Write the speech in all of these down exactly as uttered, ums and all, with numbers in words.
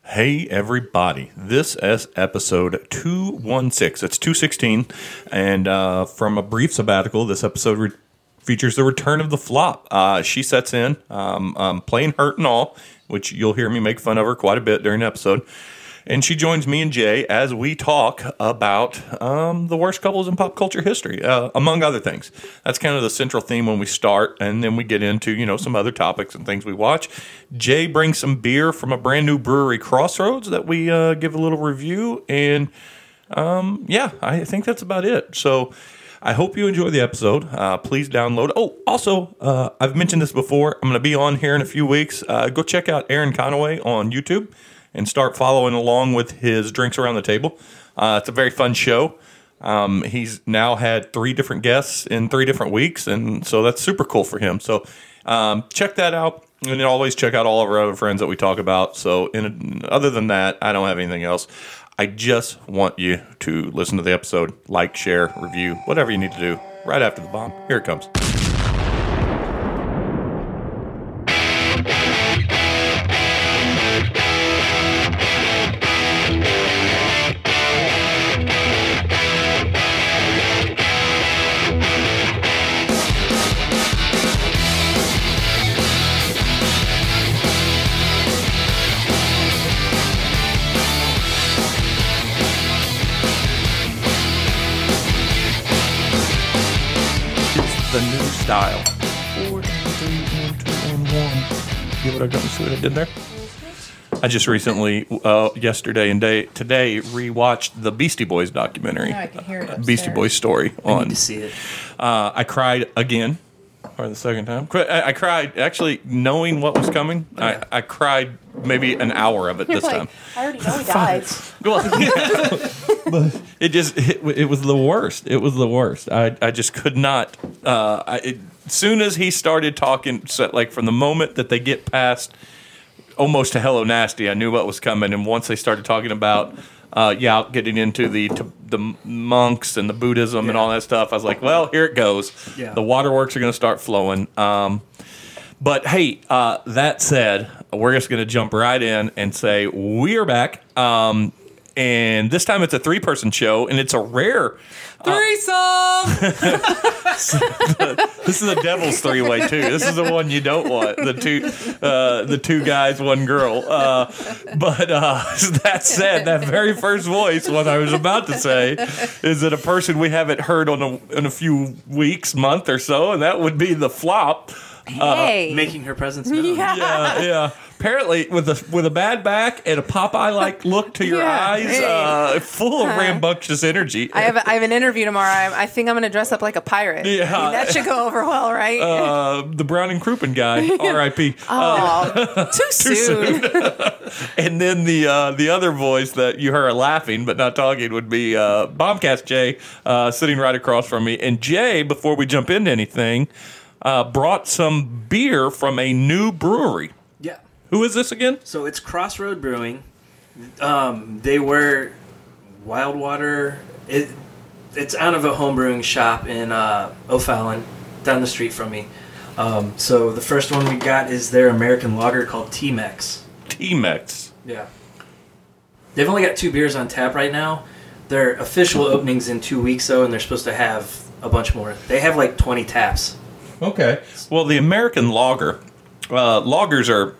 Hey everybody, this is episode two sixteen. It's two sixteen, and uh, from a brief sabbatical, this episode re- features the return of the flop. Uh, she sets in, um, um, plain hurt and all, which you'll hear me make fun of her quite a bit during the episode. And she joins me and Jay as we talk about um, the worst couples in pop culture history, uh, among other things. That's kind of the central theme when we start, and then we get into, you know, some other topics and things we watch. Jay brings some beer from a brand new brewery, Crossroads, that we uh, give a little review. And, um, yeah, I think that's about it. So I hope you enjoy the episode. Uh, please download. Oh, also, uh, I've mentioned this before. I'm going to be on here in a few weeks. Uh, go check out Aaron Conaway on YouTube and start following along with his Drinks Around the Table. Uh, it's a very fun show. Um, he's now had three different guests in three different weeks, and so that's super cool for him. So um, check that out, and always check out all of our other friends that we talk about. So in, other than that, I don't have anything else. I just want you to listen to the episode, like, share, review, whatever you need to do right after the bomb. Here it comes. The new style. Four, three, one, two, one, one. See what I got? See what I did there? I just recently, uh, yesterday and day today, rewatched the Beastie Boys documentary. Yeah, I can hear it upstairs. Beastie Boys story. I on. need to see it. Uh, I cried again, for the second time. I, I cried actually knowing what was coming. I, I cried maybe an hour of it You're this like, time. I already know he died. Well, yeah. But it just it, it was the worst. It was the worst. I I just could not. Uh, I, it, as soon as he started talking, so, like from the moment that they get past almost to Hello Nasty, I knew what was coming. And once they started talking about, uh, yeah, getting into the to, the monks and the Buddhism yeah. and all that stuff, I was like, well, here it goes. Yeah. The waterworks are going to start flowing. Um, but hey, uh, that said, we're just going to jump right in and say we are back. Um, and this time it's a three-person show, and it's a rare Threesome! This is a devil's three-way too. This is the one you don't want. The two, uh, the two guys, one girl. Uh, but uh, that said, that very first voice, what I was about to say, is that a person we haven't heard on a, in a few weeks, month or so, and that would be the Flop. Hey, uh, making her presence known. Yeah. Yeah, yeah. Apparently, with a with a bad back and a Popeye-like look to your Yeah, eyes, hey. uh, full of Uh, rambunctious energy. I have a, I have an interview tomorrow. I, I think I'm going to dress up like a pirate. Yeah. I mean, that should go over well, right? Uh, the Brown and Crouppen guy, R I P Oh, too soon. And then the uh, the other voice that you heard laughing but not talking would be uh, Bombcast Jay, uh, sitting right across from me. And Jay, before we jump into anything, uh, brought some beer from a new brewery. Yeah. Who is this again? So it's Crossroad Brewing. Um, they were Wildwater. It, it's out of a home brewing shop in uh, O'Fallon, down the street from me. Um, so the first one we got is their American lager called T-Mex. T-Mex. Yeah. They've only got two beers on tap right now. Their official opening's in two weeks, though, and they're supposed to have a bunch more. They have like twenty taps. Okay. Well, the American lager, uh, lagers are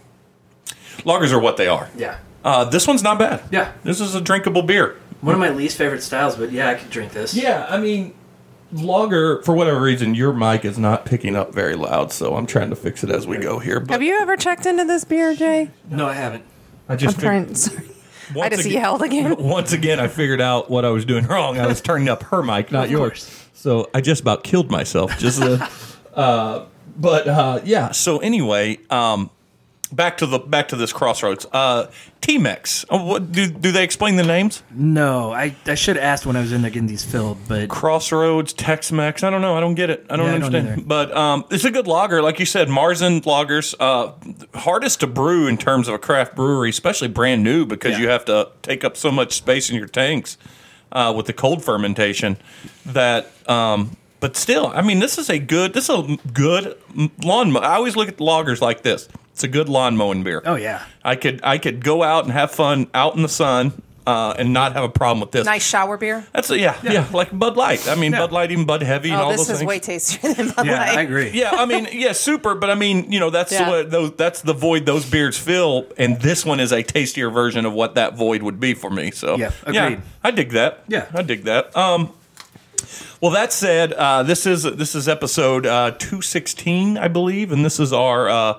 lagers are what they are. Yeah. Uh, this one's not bad. Yeah. This is a drinkable beer. One of my least favorite styles, but yeah, I could drink this. Yeah, I mean, lager, for whatever reason, your mic is not picking up very loud, so I'm trying to fix it as we go here. But Have you ever checked into this beer, Jay? No, I haven't. I just I'm trying. Sorry. I just again, yelled again. Once again, I figured out what I was doing wrong. I was turning up her mic, not Of yours. course. So I just about killed myself. Just, uh, uh, but uh, yeah. So anyway, um, back to the back to this Crossroads. Uh, T-Mex. Oh, what do do they explain the names? No, I, I should have asked when I was in there getting these filled, but Crossroads, Tex-Mex. I don't know. I don't get it. I don't Yeah, I don't understand. either. But um, it's a good lager, like you said. Marzen lagers, uh, hardest to brew in terms of a craft brewery, especially brand new, because Yeah. you have to take up so much space in your tanks uh, with the cold fermentation. That, um, but still, I mean, this is a good. This is a good lawn. I always look at lagers like this. It's a good lawn mowing beer. Oh yeah. I could I could go out and have fun out in the sun uh, and not have a problem with this. Nice shower beer. That's a, yeah, yeah, like Bud Light. I mean, Yeah. Bud Light, even Bud Heavy, and Oh, all this those is things. way tastier than Bud Yeah, Light. I agree. Yeah, I mean, yeah, super. But I mean, you know, that's Yeah. what those that's the void those beers fill, and this one is a tastier version of what that void would be for me. So Yeah, agreed. I dig that. Yeah. I dig that. Um, well, that said, uh, this is this is episode uh, two sixteen, I believe, and this is our uh,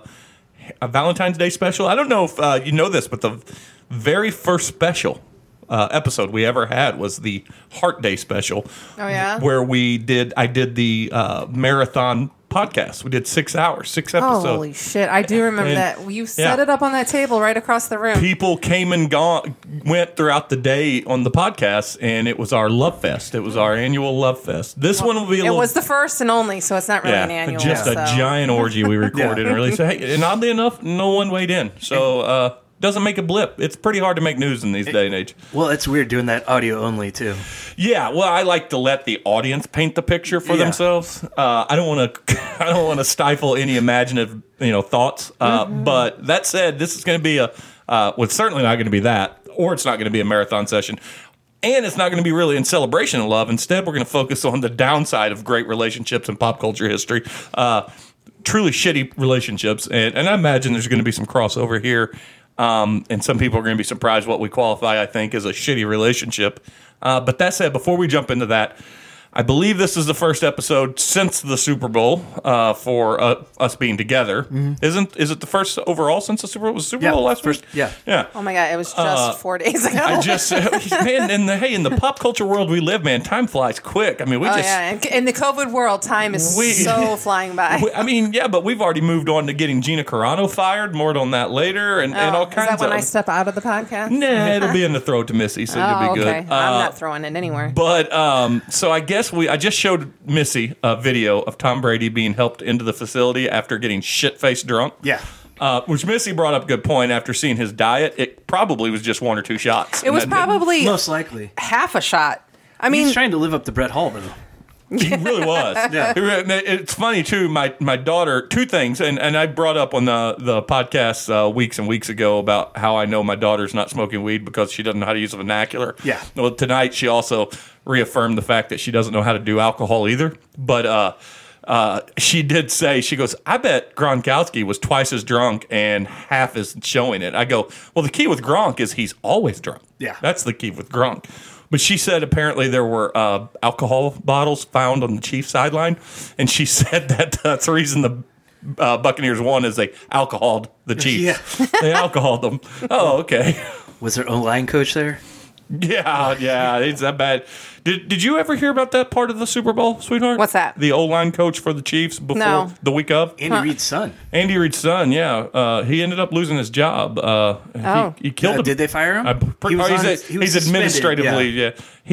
a Valentine's Day special. I don't know if uh, you know this, but the very first special uh, episode we ever had was the Heart Day special. Oh, yeah? Where we did, I did the uh, marathon podcast. We did six hours, six episodes. Holy shit! I do remember And- that. You set yeah. it up on that table right across the room. People came and gone, went throughout the day on the podcast, and it was our love fest. It was our annual love fest. This one will be a It little. was the first and only, so it's not really yeah, an annual. just a so. giant orgy we recorded and released. Hey, and oddly enough, no one weighed in, so uh, doesn't make a blip. It's pretty hard to make news in these day and age. Well, it's weird doing that audio only too. Yeah, well, I like to let the audience paint the picture for Yeah. themselves. Uh, I don't want to, I don't want to stifle any imaginative, you know, thoughts. Uh, Mm-hmm. But that said, this is going to be a, uh, well, it's certainly not going to be that, or it's not going to be a marathon session, and it's not going to be really in celebration of love. Instead, we're going to focus on the downside of great relationships in pop culture history. Uh, truly shitty relationships, and, and I imagine there's going to be some crossover here. Um, and some people are going to be surprised what we qualify, I think, as a shitty relationship. Uh, but that said, before we jump into that, I believe this is the first episode since the Super Bowl uh, for uh, us being together. Isn't is it the first overall since the Super Bowl? Was the Super Yeah, Bowl last first- week? yeah. yeah. Oh my god! It was just Uh, four days ago. I just man, in the hey, in the pop culture world we live, man, time flies quick. I mean, we oh just. yeah, and in the COVID world, time is We- so flying by. we- I mean, yeah, but we've already moved on to getting Gina Carano fired. More on that later, and, and all Oh, is kinds that when of. I step out of the podcast? Nah, it'll be in the throw to Missy, so Oh, you'll be okay. good. I'm Uh, not throwing it anywhere. But um, so I guess we I just showed Missy a video of Tom Brady being helped into the facility after getting shit faced drunk. Yeah. Uh, which Missy brought up a good point after seeing his diet. It probably was just one or two shots. It was And that- probably Most likely. half a shot. I mean, He's trying to live up to Brett Hall, though. He really was. Yeah. It's funny too. My my daughter, two things, and, and I brought up on the the podcast uh, weeks and weeks ago about how I know my daughter's not smoking weed because she doesn't know how to use a vernacular. Yeah. Well, tonight she also reaffirmed the fact that she doesn't know how to do alcohol either. But uh, uh, she did say, she goes, I bet Gronkowski was twice as drunk and half as showing it. I go, well, the key with Gronk is he's always drunk. Yeah. That's the key with Gronk. But she said apparently there were uh, alcohol bottles found on the Chiefs sideline, and she said that that's the reason the uh, Buccaneers won is they alcoholed the Chiefs. Yeah. They alcoholed them. Oh, okay. Was there O-line coach there? Yeah, yeah, it's that bad. Did Did you ever hear about that part of the Super Bowl, sweetheart? What's that? The O-line coach for the Chiefs before No. the week of. Andy Reid's son. Andy Reid's son. Yeah, uh, he ended up losing his job. Uh, Oh. he, he killed Uh, him. did they fire him? I'm pretty, He was oh, he's on- a- he was he's suspended, administratively. Yeah.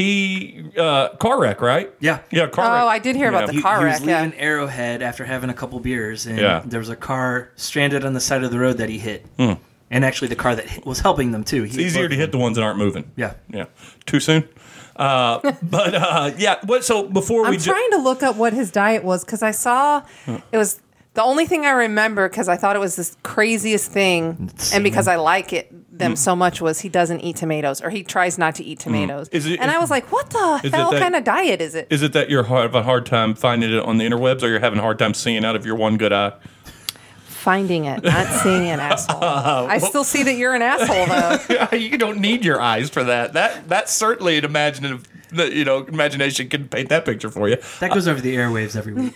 He uh, car wreck, right? Yeah. Yeah, car Oh, wreck. I did hear about the He, car he wreck. was Yeah. leaving Arrowhead after having a couple beers, and Yeah. there was a car stranded on the side of the road that he hit. And actually, the car that hit was helping them, too. He It's easier to hit the ones that aren't moving. Yeah. Yeah. Too soon. Uh, but uh, yeah. What? So before I'm we ju- trying to look up what his diet was because I saw it was the only thing I remember because I thought it was this craziest thing, and because I like it them so much was he doesn't eat tomatoes or he tries not to eat tomatoes. Is it- and is- I was like, what the is it hell that- kind of diet is it? is it that you're having a hard time finding it on the interwebs, or you're having a hard time seeing out of your one good eye? Finding it, not seeing an asshole. I still see that you're an asshole though. You don't need your eyes for that. That that's certainly an imaginative. You know, imagination can paint that picture for you. That goes over the airwaves every week.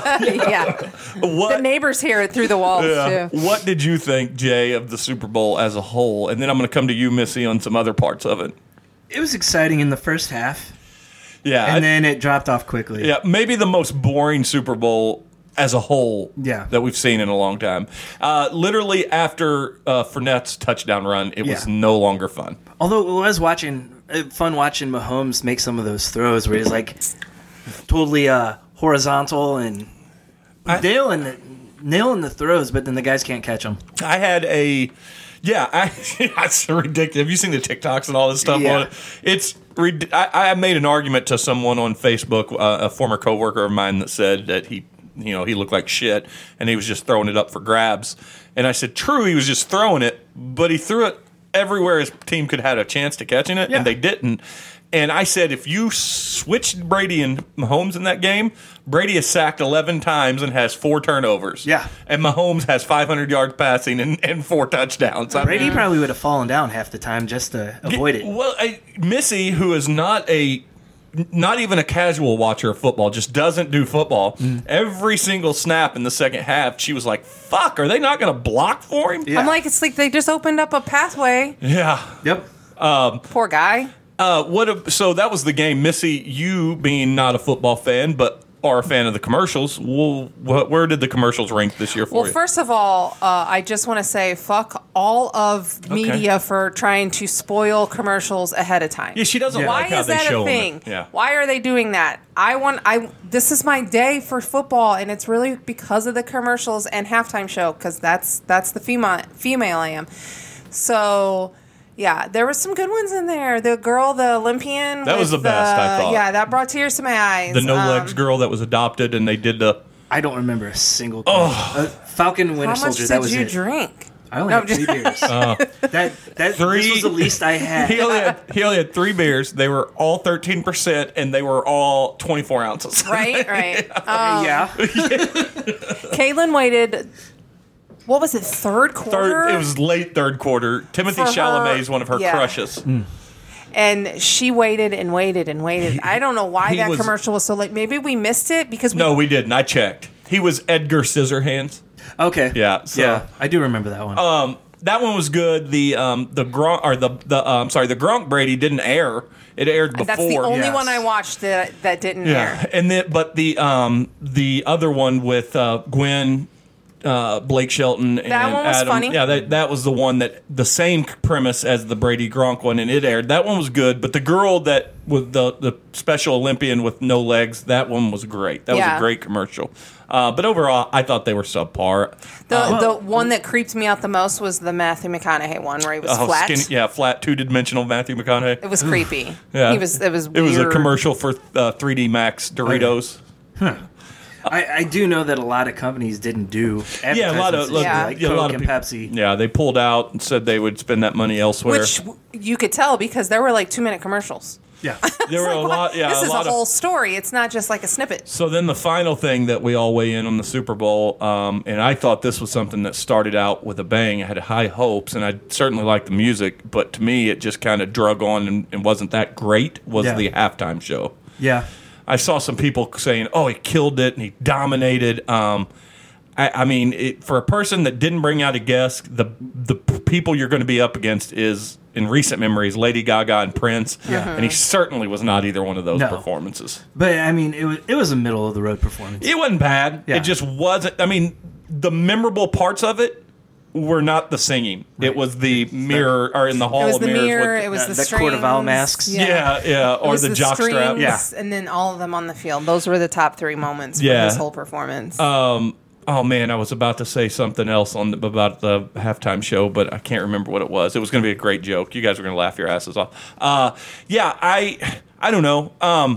Yeah, What? the neighbors hear it through the walls Yeah. too. What did you think, Jay, of the Super Bowl as a whole? And then I'm going to come to you, Missy, on some other parts of it. It was exciting in the first half, Yeah, I- and then it dropped off quickly. yeah, maybe the most boring Super Bowl as a whole Yeah. that we've seen in a long time. Uh, literally after uh, Fournette's touchdown run, it was Yeah. no longer fun. Although it was watching uh, fun watching Mahomes make some of those throws where he's like totally uh, horizontal and I- nailing the, nailing the throws, but then the guys can't catch them. I had a, yeah, I, that's ridiculous. Have you seen the TikToks and all this stuff Yeah. on it? It's, rid- I, I made an argument to someone on Facebook, uh, a former coworker of mine, that said that he you know, he looked like shit, and he was just throwing it up for grabs. And I said, true, he was just throwing it, but he threw it everywhere his team could have had a chance to catching it, Yeah. and they didn't. And I said, if you switched Brady and Mahomes in that game, Brady is sacked eleven times and has four turnovers. Yeah. And Mahomes has five hundred yards passing and, and four touchdowns. I Brady mean, probably would have fallen down half the time just to avoid it. well, I, Missy, who is not a not even a casual watcher of football, just doesn't do football. Mm. Every single snap in the second half, she was like, fuck, are they not going to block for him? Yeah. I'm like, it's like they just opened up a pathway. Yeah. Yep. Poor guy. Uh, what? A, so that was the game. Missy, you being not a football fan, but are a fan of the commercials. Well, what, where did the commercials rank this year for Well, you? first of all, uh, I just want to say fuck all of media for trying to spoil commercials ahead of time. yeah, she doesn't Yeah. Why like how is they that show a thing? them. Yeah. Why are they doing that? I want. I. This is my day for football, and it's really because of the commercials and halftime show. Because that's that's the female female I am. So. Yeah, there was some good ones in there. The girl, the Olympian. That was with the best, I thought. Yeah, that brought tears to my eyes. The no Um, legs girl that was adopted, and they did the. I don't remember a single. Oh. Uh, Falcon Winter How much Soldier. did That was you it. drink? I only No, had three beers. that that Three- This was the least I had. He only had he only had three beers. They were all thirteen percent, and they were all twenty four ounces. Right, right. Um, yeah. Caitlin waited. What was it? Third quarter. Third, it was late third quarter. Timothy For her- Chalamet is one of her yeah. crushes. And she waited and waited and waited. I don't know why he that was- commercial was so late. Maybe we missed it because we, No, we didn't. I checked. He was Edgar Scissorhands. Okay. Yeah, so- yeah. I do remember that one. Um, that one was good. The um the Gronk or the the uh, I'm sorry the Gronk Brady didn't air. It aired before. that's the only Yes. one I watched that that didn't yeah, air. and then but the um the other one with uh, Gwen. Uh, Blake Shelton and That one was Adam. funny. Yeah, that that was the one that the same premise as the Brady Gronk one, and it aired. That one was good, but the girl that with the the Special Olympian with no legs, that one was great. That was Yeah. a great commercial. Uh, but overall, I thought they were subpar. The Uh, the one that creeped me out the most was the Matthew McConaughey one where he was oh, flat. skinny, yeah, flat two dimensional Matthew McConaughey. It was creepy. Yeah. He was. It was. It was a weird. commercial for uh, three D Max Doritos. I, I do know that a lot of companies didn't do Yeah, a lot of advertisements, Yeah. like yeah, a Coke lot of and people, Pepsi. Yeah, they pulled out and said they would spend that money elsewhere. Which you could tell because there were like two minute commercials. Yeah. there were a Like, lot. Yeah, this a is lot a of. whole story. It's not just like a snippet. So then the final thing that we all weigh in on the Super Bowl, um, and I thought this was something that started out with a bang. I had high hopes, and I certainly liked the music, but to me it just kind of drug on and, and wasn't that great. Was Yeah. the halftime show? Yeah. I saw some people saying, "Oh, he killed it and he dominated." Um, I, I mean, it, for a person that didn't bring out a guest, the the p- people you're going to be up against is, in recent memories, Lady Gaga and Prince, Yeah. and he certainly was not either one of those No. performances. But I mean, it was it was a middle of the road performance. It wasn't bad. Yeah. It just wasn't. I mean, the memorable parts of it were not the singing. It was the mirror, or in the hall It was of the mirrors. mirror. with- It was uh, the the strings. Cordoval masks. yeah, yeah, It or was the, jock strap. strings, Yeah. and then all of them on the field. Those were the top three moments Yeah. for this whole performance. Um, oh man, I was about to say something else on the, about the halftime show, but I can't remember what it was. It was going to be a great joke. You guys were going to laugh your asses off. Uh, yeah, I, I don't know. Um,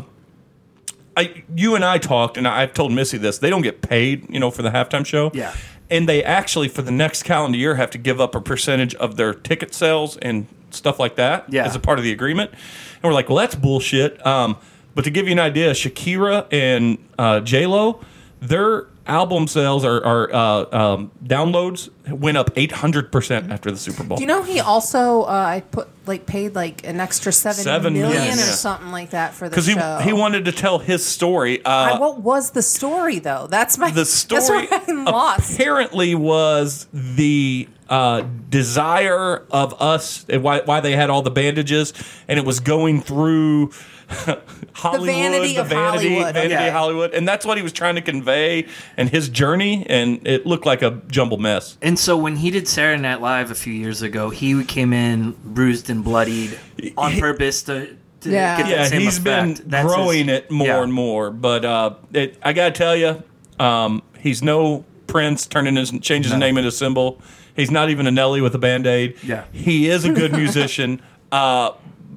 I, you and I talked, and I've told Missy this. They don't get paid, you know, for the halftime show. Yeah. And they actually, for the next calendar year, have to give up a percentage of their ticket sales and stuff like that Yeah. as a part of the agreement. And we're like, well, that's bullshit. Um, but to give you an idea, Shakira and uh, J-Lo, their album sales or, or uh, um, downloads went up eight hundred percent after the Super Bowl. Do you know he also uh, I put like paid like an extra seven, Seven million million, or yeah. something like that for the Because he, show. he wanted to tell his story. Uh, I, what was the story though? That's my the story That's where I'm lost. apparently was the uh, desire of us, and why, why they had all the bandages, and it was going through Hollywood, vanity of Hollywood, vanity okay. of Hollywood, and that's what he was trying to convey, and his journey, and it looked like a jumbled mess. And so when he did Saturday Night Live a few years ago, he came in bruised and bloodied on He- purpose to, to Yeah. get that Yeah, same he's effect. been That's growing his- it more yeah. and more, but uh, it, I gotta tell you, um, he's no Prince turning his changes his No. name into a symbol. He's not even a Nelly with a band aid. Yeah. he is a good musician. Uh,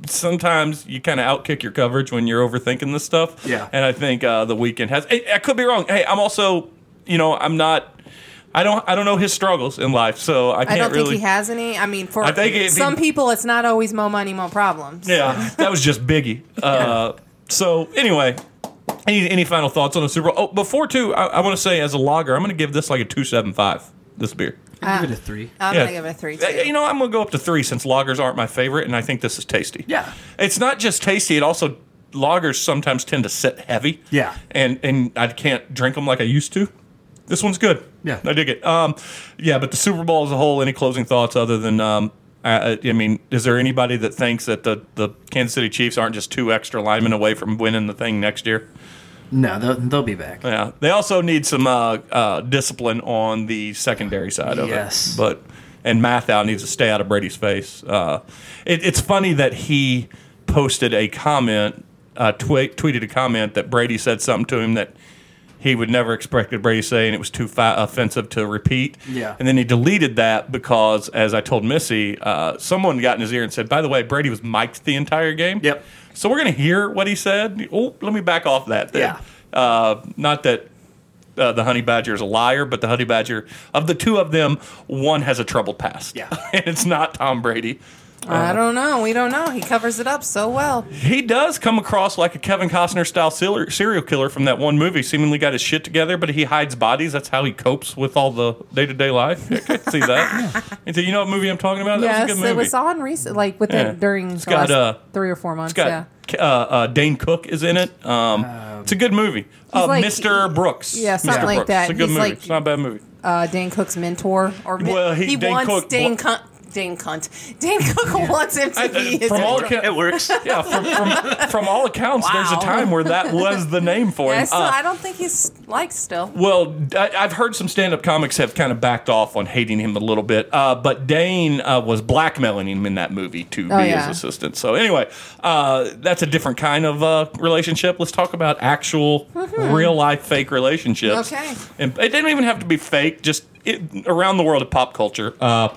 sometimes you kind of outkick your coverage when you're overthinking this stuff. Yeah. And I think uh, the Weeknd has. I, I could be wrong. Hey, I'm also, you know, I'm not. I don't. I don't know his struggles in life, so I can't I don't really. think he has any. I mean, for I think if some he- people, it's not always more money, more problems. Yeah, that was just Biggie. Uh, so anyway, any any final thoughts on the Super Bowl? Oh, before too, I, I want to say as a lager, I'm going to give this like a two seven five. This beer. I'll give it a three. I'm Yeah. gonna give it a three too. Uh, You know, I'm going to go up to three since lagers aren't my favorite, and I think this is tasty. Yeah. It's not just tasty; it also lagers sometimes tend to sit heavy. Yeah. and and I can't drink them like I used to. This one's good. Yeah. I dig it. Um, yeah, but the Super Bowl as a whole. Any closing thoughts other than? Um, I, I mean, is there anybody that thinks that the the Kansas City Chiefs aren't just two extra linemen away from winning the thing next year? No, they'll, they'll be back. Yeah, they also need some uh, uh, discipline on the secondary side of Yes. it. But and Mathau needs to stay out of Brady's face. Uh, it, it's funny that he posted a comment, uh, twe- tweeted a comment that Brady said something to him that he would never expected Brady to say, and it was too fa- offensive to repeat. Yeah. And then he deleted that because, as I told Missy, uh, someone got in his ear and said, "By the way, Brady was mic'd the entire game." Yep. So we're going to hear what he said. Oh, let me back off that then. Yeah. Uh, not that uh, the Honey Badger is a liar, but the Honey Badger, of the two of them, one has a troubled past. Yeah. And it's not Tom Brady. I don't know. We don't know. He covers it up so well. He does come across like a Kevin Costner style serial serial killer from that one movie. Seemingly got his shit together, but he hides bodies. That's how he copes with all the day to day life. I can see that. And so you know what movie I'm talking about? That Yes, was a good movie. it was on recent, like within Yeah. during It's the got, last uh, three or four months. It's yeah. got uh, uh, Dane Cook is in it. Um, it's a good movie. Uh, like- Mister Brooks. Yeah, something Mister like Brooks. that. It's a good He's movie. like- It's not a bad movie. Uh, Dane Cook's mentor, or mi- Well, he- he Dane wants Cook- Dane Cunt. Dane Cunt. Dane Cook wants him to I- be his from all mentor. accounts, It works. yeah, from, from, from all accounts, there's a Wow. time where that was the name for Yeah, him. I, still, Uh, I don't think he's liked still. Well, I, I've heard some stand-up comics have kind of backed off on hating him a little bit, uh, but Dane uh, was blackmailing him in that movie to Oh, be yeah. his assistant. So anyway, uh, that's a different kind of uh, relationship. Let's talk about actual, real-life fake relationships. Okay. And it didn't even have to be fake. Just it, around the world of pop culture. Uh,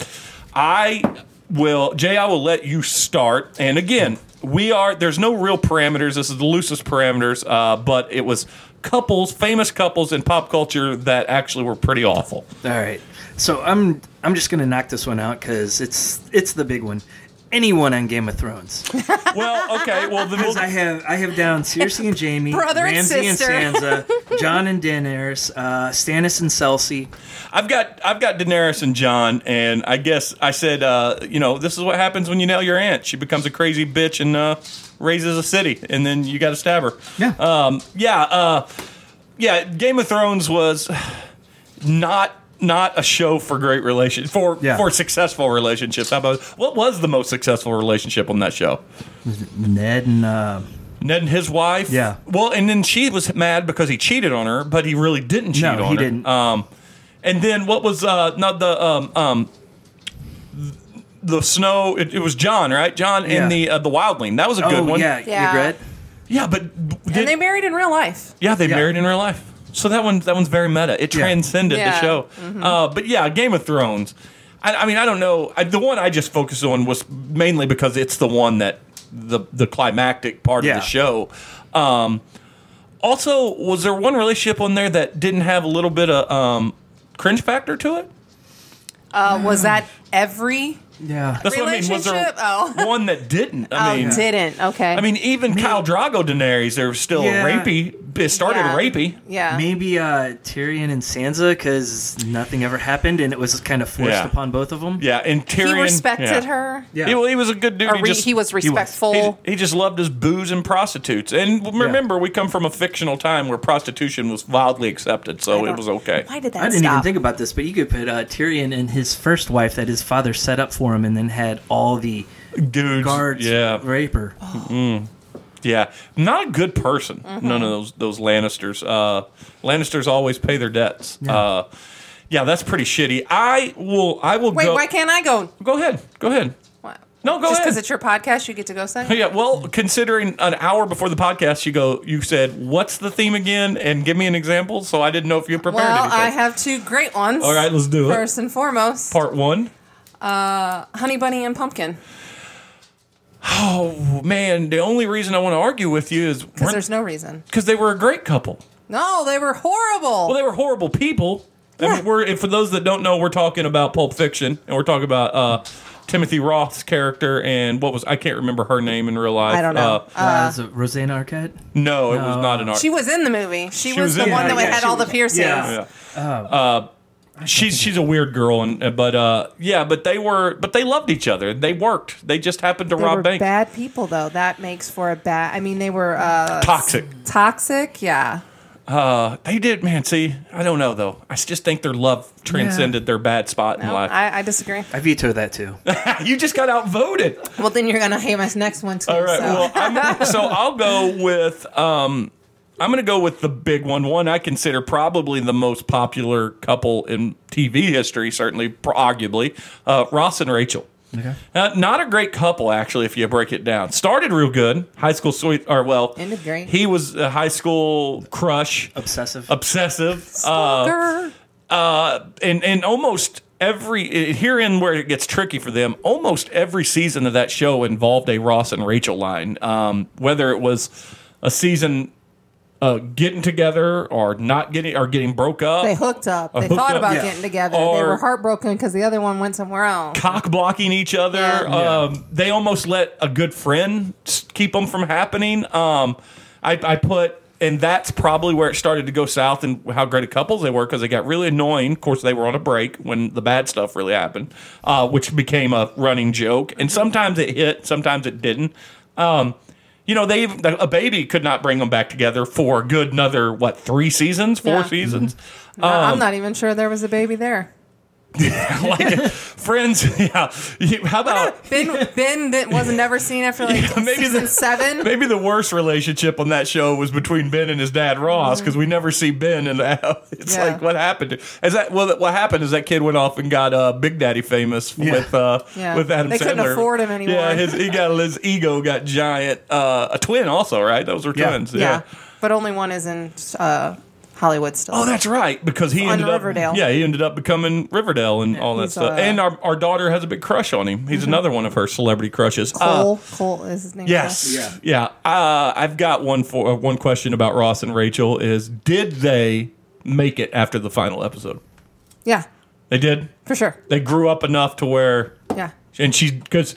I will, Jay. I will let you start. And again, we are. There's no real parameters. This is the loosest parameters. Uh, but it was couples, famous couples in pop culture that actually were pretty awful. All right. So I'm I'm just gonna knock this one out because it's it's the big one. Anyone on Game of Thrones? Well, okay. Well, then Because we'll, I have I have down Cersei and Jaime, Brother and Ramsay and, sister. Sansa, Jon and Daenerys, uh, Stannis and Cersei. I've got I've got Daenerys and John, and I guess I said, uh, you know, this is what happens when you nail your aunt. She becomes a crazy bitch and uh, raises a city, and then you got to stab her. Yeah. Um, yeah. Uh, yeah. Game of Thrones was not. Not a show for great relation for Yeah. for successful relationships. How about what was the most successful relationship on that show? Ned and uh, Ned and his wife. Yeah. Well, and then she was mad because he cheated on her, but he really didn't cheat No, on he her. didn't. Um, and then what was uh not the um um the snow? It, it was John, right? John Yeah. and the uh, the wildling. That was a good oh one. yeah, Yeah. Ygritte. Yeah, but And did, they married in real life. yeah, they Yeah. married in real life. So that one that one's very meta. It Yeah. transcended the Yeah. show. Uh, but yeah, Game of Thrones. I, I mean, I don't know. I, the one I just focused on was mainly because it's the one that the the climactic part Yeah. of the show. Um, also, was there one relationship on there that didn't have a little bit of um, cringe factor to it? Uh, was that every? Yeah. That's what I mean. Was there Relationship? Oh. one that didn't? I Oh, mean, didn't. Okay. I mean, even Khal Drogo Daenerys, they're still Yeah. rapey. It started Yeah. rapey. yeah. Maybe uh, Tyrion and Sansa because nothing ever happened and it was kind of forced Yeah. upon both of them. Yeah, and Tyrion. He respected yeah. her. Yeah. He, well, he was a good dude. Or he, re- just, he was respectful. He, he just loved his booze and prostitutes. And remember, we come from a fictional time where prostitution was wildly accepted, so it don't- was okay. Why did that I didn't stop? even think about this, but you could put uh, Tyrion and his first wife that his father set up for him and then had all the Dudes, guards yeah, rape her. yeah, not a good person. Mm-hmm. None of those those Lannisters. Uh, Lannisters always pay their debts. Yeah. Uh, yeah, that's pretty shitty. I will. I will Wait, go. why can't I go? Go ahead. Go ahead. What? No, go Just ahead. because it's your podcast, you get to go second? Yeah, well, considering an hour before the podcast, you go, you said, "What's the theme again?" and give me an example. So I didn't know if you prepared Well, anything. I have two great ones. All right, let's do it. First and foremost, Part one. Honey Bunny and Pumpkin. Oh man, the only reason I want to argue with you is Because there's no reason. because they were a great couple. No, they were horrible. Well, they were horrible people. I Yeah. mean, we're and for those that don't know, we're talking about Pulp Fiction, and we're talking about uh, Timothy Roth's character and what was I can't remember her name in real life. I don't know. Uh, Uh, is it Rosanna Arquette? no, it was No. not an art. She was in the movie. She, She was, was the in one it. that Yeah, had she all the was- piercings. yeah. Yeah. Uh, she's she's a weird girl, and but uh, yeah, but they were but they loved each other. They worked. They just happened to They rob were banks. bad people, though. That makes for a bad. I mean, they were uh, Toxic. Toxic, yeah. Uh, they did, man. See, I don't know though. I just think their love transcended their bad spot in No, life. I, I disagree. I veto that too. You just got outvoted. Well, then you're gonna hate my next one too. All right. so. Well, I'm, so I'll go with. Um, I'm going to go with the big one. One I consider probably the most popular couple in T V history, certainly, arguably, uh, Ross and Rachel. Okay. Uh, not a great couple, actually, if you break it down. Started real good, high school sweet, or well, Ended great. he was a high school crush, Obsessive. obsessive, uh, Stalker. uh, and and almost every herein where it gets tricky for them. Almost every season of that show involved a Ross and Rachel line, um, whether it was a season. Uh, getting together or not getting or getting broke up, They hooked up. They hooked thought up, about yeah. getting together. they Or- were heartbroken because the other one went somewhere else. cock blocking each other. Yeah. Um, they almost let a good friend s- keep them from happening. Um, I, I put, and that's probably where it started to go south and how great of couples they were because they got really annoying. Of course, they were on a break when the bad stuff really happened, uh, which became a running joke. And sometimes it hit, sometimes it didn't. Um, you know, they even, a baby could not bring them back together for a good another what three seasons, four Yeah. seasons. No, I'm not even sure there was a baby there. Like friends, yeah. You- How about Ben, Ben that wasn't never seen after like Yeah, maybe season the- seven. maybe the worst relationship on that show was between Ben and his dad Ross because we never see Ben and it's Yeah. like what happened? To, is that well? What happened is that kid went off and got uh, Big Daddy famous with uh, Yeah. with Adam They Sandler. couldn't afford him anymore. Yeah, his he got his ego got giant. Uh, a twin also, right? Those were Yeah. twins. Yeah. Yeah. But only one is in uh, Hollywood still. Oh, that's right. Because he On ended Riverdale. up, yeah, he ended up becoming Riverdale and all that He's, stuff. uh, and our, our daughter has a big crush on him. He's another one of her celebrity crushes. Uh, Cole. Cole is his name. Yes. Yeah. Yeah. Uh, I've got one for uh, one question about Ross and Rachel is did they make it after the final episode? Yeah, They did. for sure. They grew up enough to where Yeah. and she because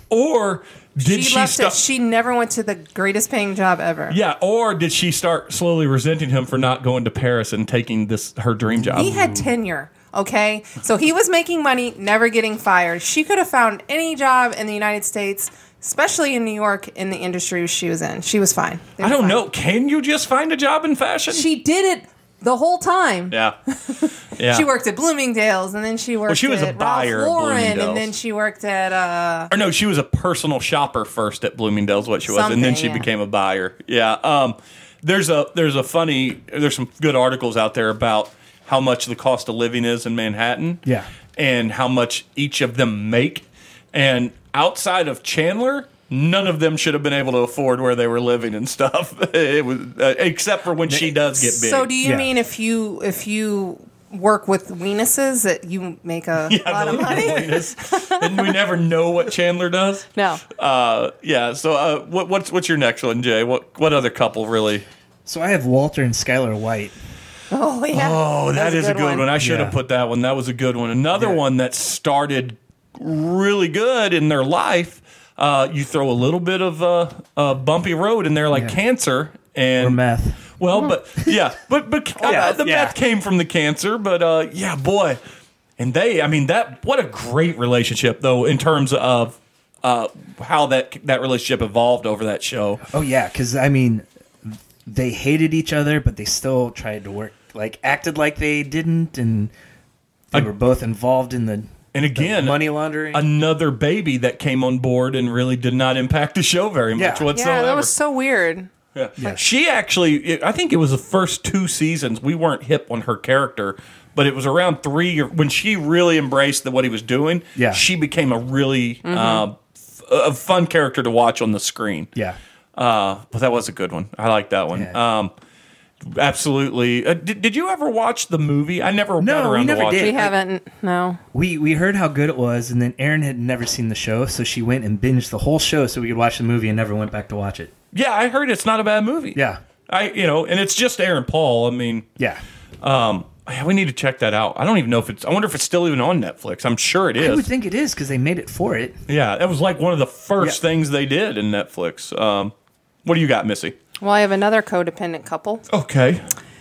or did She, she, left stop? it. She never went to the greatest paying job ever. yeah, or did she start slowly resenting him for not going to Paris and taking this her dream job? He had tenure. Okay, so he was making money, never getting fired. She could have found any job in the United States, especially in New York, in the industry she was in. She was fine. They I were don't fine. know. Can you just find a job in fashion? She did it the whole time. yeah. Yeah. She worked at Bloomingdale's, and then she worked she was a at buyer at Ralph Lauren, Bloomingdale's. and then she worked at uh, Or no, she was a personal shopper first at Bloomingdale's, what she was, and then Something, she yeah. became a buyer. Yeah. Um, there's a there's a funny there's some good articles out there about how much the cost of living is in Manhattan. Yeah. And how much each of them make. And outside of Chandler, none of them should have been able to afford where they were living and stuff. It was uh, except for when she does get big. So do you Yeah. mean if you if you work with weenuses that you make a Yeah, lot the of money? loneliness. And we never know what Chandler does. No. Uh, yeah. So uh, what, what's what's your next one, Jay? What what other couple really? So I have Walter and Skylar White. Oh yeah. Oh, that That's is a good one. I should have Yeah. put that one. That was a good one. Another Yeah. one that started really good in their life. Uh, you throw a little bit of uh, a bumpy road in there, like Yeah. cancer and Or meth. Well, but yeah, but but uh, Yeah, the yeah. meth came from the cancer. But uh, yeah, boy, and they. I mean, that what a great relationship though in terms of uh, how that that relationship evolved over that show. Oh yeah, because I mean, they hated each other, but they still tried to work, like acted like they didn't, and they I- were both involved in the And again, the money laundering. another baby that came on board and really did not impact the show very much Yeah. whatsoever. Yeah, that was so weird. Yeah. Yeah. She actually, it- I think it was the first two seasons. We weren't hip on her character, but it was around three or- when she really embraced the, what he was doing. Yeah. She became a really uh, f- a fun character to watch on the screen. yeah, Uh, but that was a good one. I like that one. Yeah. Um, absolutely. Uh, did, did you ever watch the movie? I never No, got we around never to watching did. We it. haven't. No. We we heard how good it was, and then Erin had never seen the show, so she went and binged the whole show so we could watch the movie and never went back to watch it. Yeah, I heard it's not a bad movie. Yeah. I you know, and it's just Aaron Paul. I mean, Yeah. um, yeah, we need to check that out. I don't even know if it's. I wonder if it's still even on Netflix. I'm sure it I would is. think it is because they made it for it. Yeah, that was like one of the first Yeah. things they did in Netflix. Um, what do you got, Missy? Well, I have another codependent couple, Okay.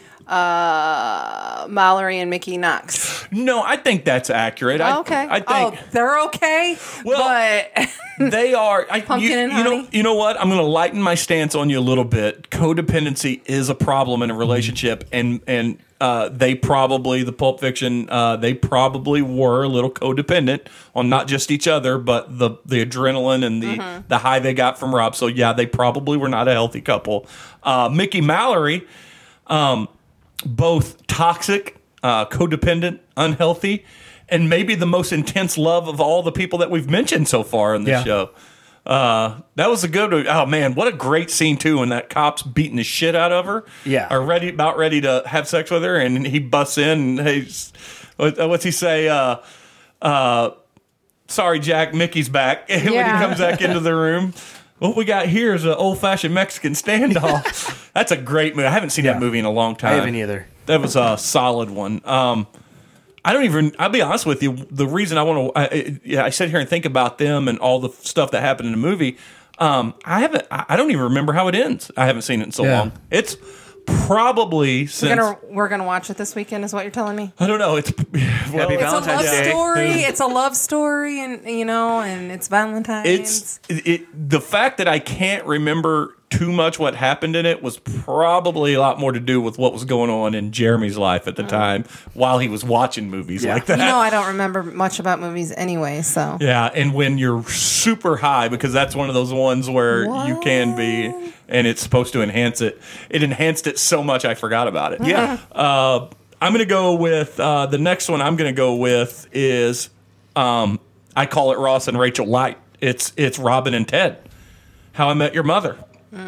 uh, Mallory and Mickey Knox. No, I think that's accurate. I, Oh, okay. I think oh, they're okay. Well- but they are. I, Pumpkin you, and you know, honey? you know what? I'm going to lighten my stance on you a little bit. Codependency is a problem in a relationship, and and uh, they probably the Pulp Fiction. Uh, they probably were a little codependent on not just each other, but the the adrenaline and the Mm-hmm. the high they got from Rob. So yeah, they probably were not a healthy couple. Uh, Mickey Mallory, um, both toxic, uh, codependent, unhealthy, and maybe the most intense love of all the people that we've mentioned so far in this Yeah. show. Uh, that was a good. Oh man, what a great scene too! When that cop's beating the shit out of her, Yeah. are ready about ready to have sex with her, and he busts in. And he's, what, what's he say? Uh, uh, sorry, Jack, Mickey's back. when Yeah. he comes back into the room. What we got here is an old-fashioned Mexican standoff. That's a great movie. I haven't seen Yeah. that movie in a long time. I haven't either. That was a solid one. Um, I don't even. I'll be honest with you. The reason I want to, I, yeah, I sit here and think about them and all the stuff that happened in the movie. Um, I haven't. I I don't even remember how it ends. I haven't seen it in so Yeah. long. It's probably since we're gonna we're gonna watch it this weekend. Is what you're telling me? I don't know. It's well, Happy It's a Valentine's love Day. story. It's a love story, and you know, and it's Valentine's. It's it, it, the fact that I can't remember too much what happened in it was probably a lot more to do with what was going on in Jeremy's life at the time while he was watching movies Yeah. like that. you know, I don't remember much about movies anyway. So Yeah, and when you're super high, because that's one of those ones where you can be, and it's supposed to enhance it. It enhanced it so much I forgot about it. Yeah. Uh, I'm going to go with uh, the next one. I'm going to go with is um, I call it Ross and Rachel Light. It's it's Robin and Ted. How I Met Your Mother.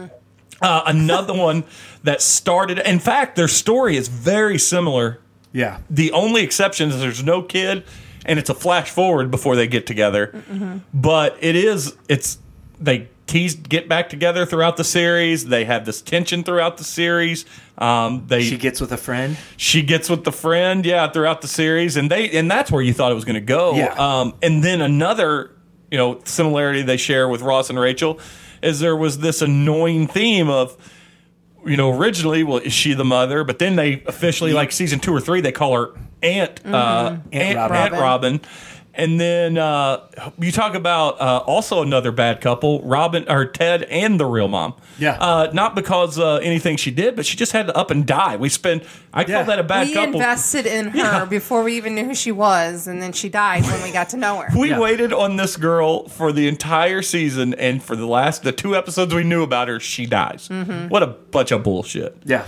Uh, another one that started. In fact, their story is very similar. Yeah. The only exception is there's no kid, and it's a flash forward before they get together. But it is it's they tease get back together throughout the series. They have this tension throughout the series. Um, they She gets with a friend. she gets with the friend, yeah, throughout the series, and they and that's where you thought it was going to go. Yeah. Um, and then another, you know, similarity they share with Ross and Rachel is there was this annoying theme of, you know, originally, well, is she the mother? But then they officially, like season two or three, they call her Aunt uh, Aunt, Robin. Aunt Robin. And then uh, you talk about uh, also another bad couple, Robin or Ted and the real mom. Yeah. Uh, not because uh, anything she did, but she just had to up and die. We spent. I Yeah. call that a bad we couple. invested in her Yeah. before we even knew who she was, and then she died when we got to know her. We Yeah. waited on this girl for the entire season, and for the last the two episodes we knew about her, she dies. Mm-hmm. What a bunch of bullshit. Yeah.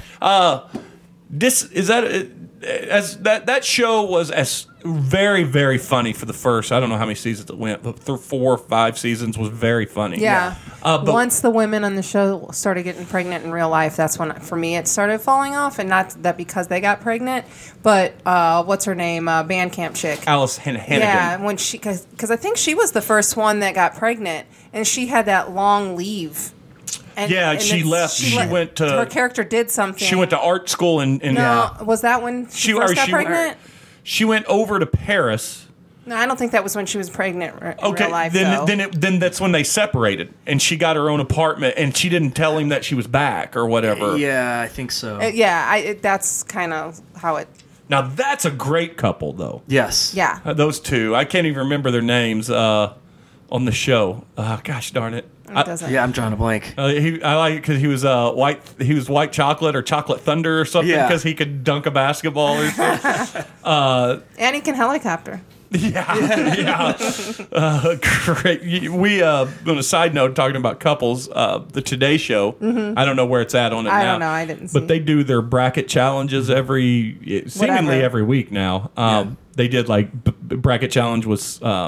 This is that as that that show was as very very funny for the first. I don't know how many seasons it went, but th- four or five seasons was very funny. Yeah. Uh, but Once the women on the show started getting pregnant in real life, that's when, for me, it started falling off. And not that because they got pregnant, but uh, what's her name? Uh, Bandcamp chick. Alice Han- Hannigan. Yeah, when she, because I think she was the first one that got pregnant, and she had that long leave. And, Yeah, and she it's- left. She le- went to- her character did something. She went to art school and, and No, was that when she, She- first or got she- pregnant? she went over to Paris. No, I don't think that was when she was pregnant r- in Okay, real life. then though. then it, then that's when they separated, and she got her own apartment, and she didn't tell him that she was back or whatever. Yeah, I think so. Uh, yeah, I, it, that's kind of how it. Now that's a great couple, though. Yes. Yeah, Uh, those two, I can't even remember their names uh, on the show. Uh, gosh darn it! it I, doesn't. Yeah, I'm drawing a blank. uh, he, I like it because he was uh, white. He was white chocolate or chocolate thunder or something Yeah. because he could dunk a basketball or something. And he can helicopter. Yeah, yeah. Uh, great. We, uh, on a side note, talking about couples, uh, the Today Show, I don't know where it's at on it I now. don't know, I didn't But see. they do their bracket challenges every, seemingly Whatever. every week now. Um, They did like b- b- bracket challenge was uh,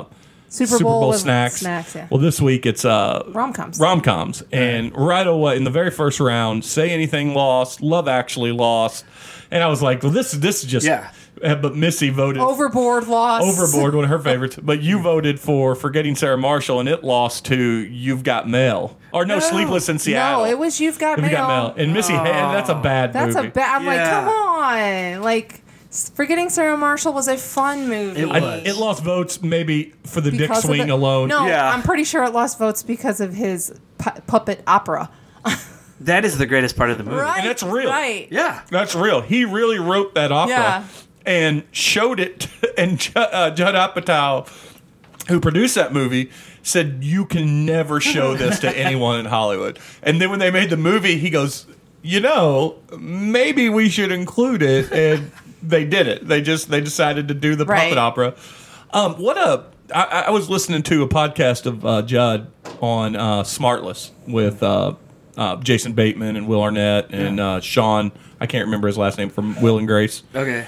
Super Bowl with snacks. snacks, yeah. Well, this week it's uh, Rom-coms. Rom-coms. And right away, in the very first round, Say Anything lost, Love Actually lost. And I was like, well, this, this is just... Yeah. Uh, But Missy voted... Overboard lost. Overboard, one of her favorites. But you voted for Forgetting Sarah Marshall, and it lost to You've Got Mail. Or no, Sleepless in Seattle. No, it was You've Got You've Mail. Got Mail. And Missy, had, that's a bad That's movie. a bad. I'm like, Yeah. come on, like. Forgetting Sarah Marshall was a fun movie. It I, was. it lost votes maybe for the Dick Because of Swing the- alone. No, Yeah. I'm pretty sure it lost votes because of his pu- puppet opera. That is the greatest part of the movie. Right, And that's real. Right. Yeah. That's real. He really wrote that opera Yeah. and showed it. And Ju- uh, Judd Apatow, who produced that movie, said, you can never show this to anyone in Hollywood. And then when they made the movie, he goes, you know, maybe we should include it. And they did it. They just they decided to do the Right. puppet opera. Um, what a I, I was listening to a podcast of uh, Judd on uh, Smartless with uh, uh, Jason Bateman and Will Arnett and uh, Sean. I can't remember his last name from Will and Grace. Okay.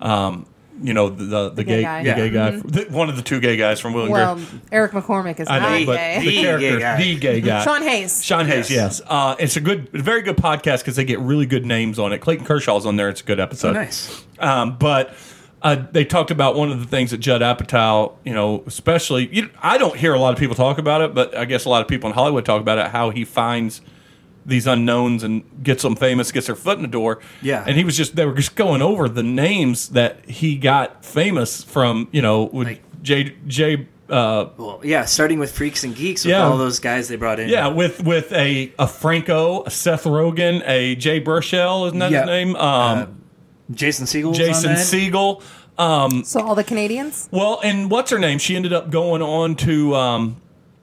You know the the, the gay gay guy. the Yeah. gay guy, the- one of the two gay guys from Will and Well, Grace. Eric McCormick is I not know, but gay. the The character, gay guy. the gay guy, Sean Hayes. Sean Hayes, yes. Yes. Uh, it's a good, very good podcast because they get really good names on it. Clayton Kershaw's on there. It's a good episode. Oh, nice. Um, but uh, they talked about one of the things that Judd Apatow, you know, especially, you, I don't hear a lot of people talk about it, but I guess a lot of people in Hollywood talk about it, how he finds these unknowns and gets them famous, gets their foot in the door. Yeah. And he was just, they were just going over the names that he got famous from, you know, with Like- Jay, Jay, uh, Well, yeah, starting with Freaks and Geeks with Yeah. all those guys they brought in. yeah, with with a, a Franco, a Seth Rogen, a Jay Burchell, isn't that Yeah. his name? Um, Uh, Jason Segel. was Jason on that. Segel. Um, So all the Canadians. well, and what's her name? She ended up going on to um,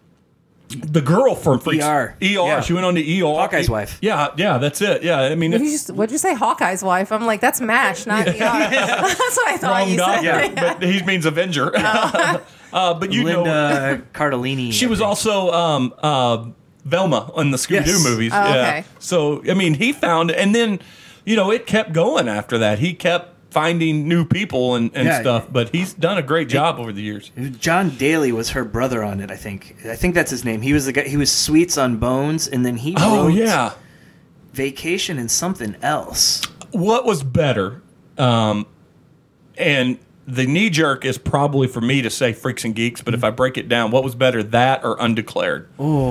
the girl from Freaks. E R. E R. Yeah. She went on to E R. Hawkeye's wife. Yeah, yeah, that's it. Yeah, I mean, Did you it's just, what'd you say? Hawkeye's wife. I'm like, that's MASH, not E R. That's what I thought wrong you guy. said. Yeah, but he means Avenger. uh, but you know, Linda Cardellini. she I was think. also um, uh, Velma on the Scooby Doo Yes. movies. Oh, yeah. okay. So I mean, he found, and then you know, it kept going after that. He kept finding new people and, and Yeah. stuff. But he's done a great job over the years. John Daly was her brother on it. I think. I think that's his name. He was the guy. He was Sweets on Bones, and then he Oh wrote yeah. Vacation and something else. What was better? Um, and the knee jerk is probably for me to say Freaks and Geeks, but if I break it down, what was better, that or Undeclared?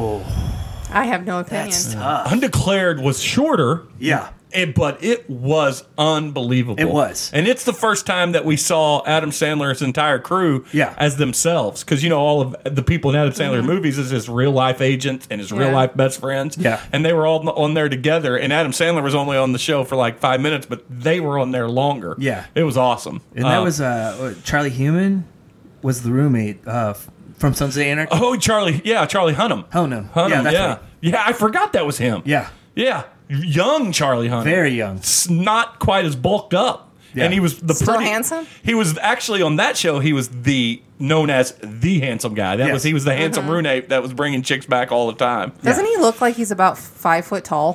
I have no opinion. That's tough. Undeclared was shorter, Yeah. it, but it was unbelievable. It was. And it's the first time that we saw Adam Sandler's entire crew Yeah. as themselves. Because, you know, all of the people in Adam Sandler movies is his real life agents and his real Yeah. life best friends. Yeah. And they were all on there together. And Adam Sandler was only on the show for like five minutes, but they were on there longer. Yeah. It was awesome. And that Uh, was uh, what, Charlie Human was the roommate uh, f- from Sons of Anarchy. Oh, Charlie. Yeah, Charlie Hunnam. Oh no. Hunnam, yeah, that's yeah. right. Yeah, I forgot that was him. Yeah. Yeah. Young Charlie Hunnam. Very young. S- Not quite as bulked up. Yeah. And he was the Still pretty, handsome? He was actually on that show. He was the known as the handsome guy. That Yes. was he was the handsome roommate that was bringing chicks back all the time. Doesn't he look like he's about five foot tall?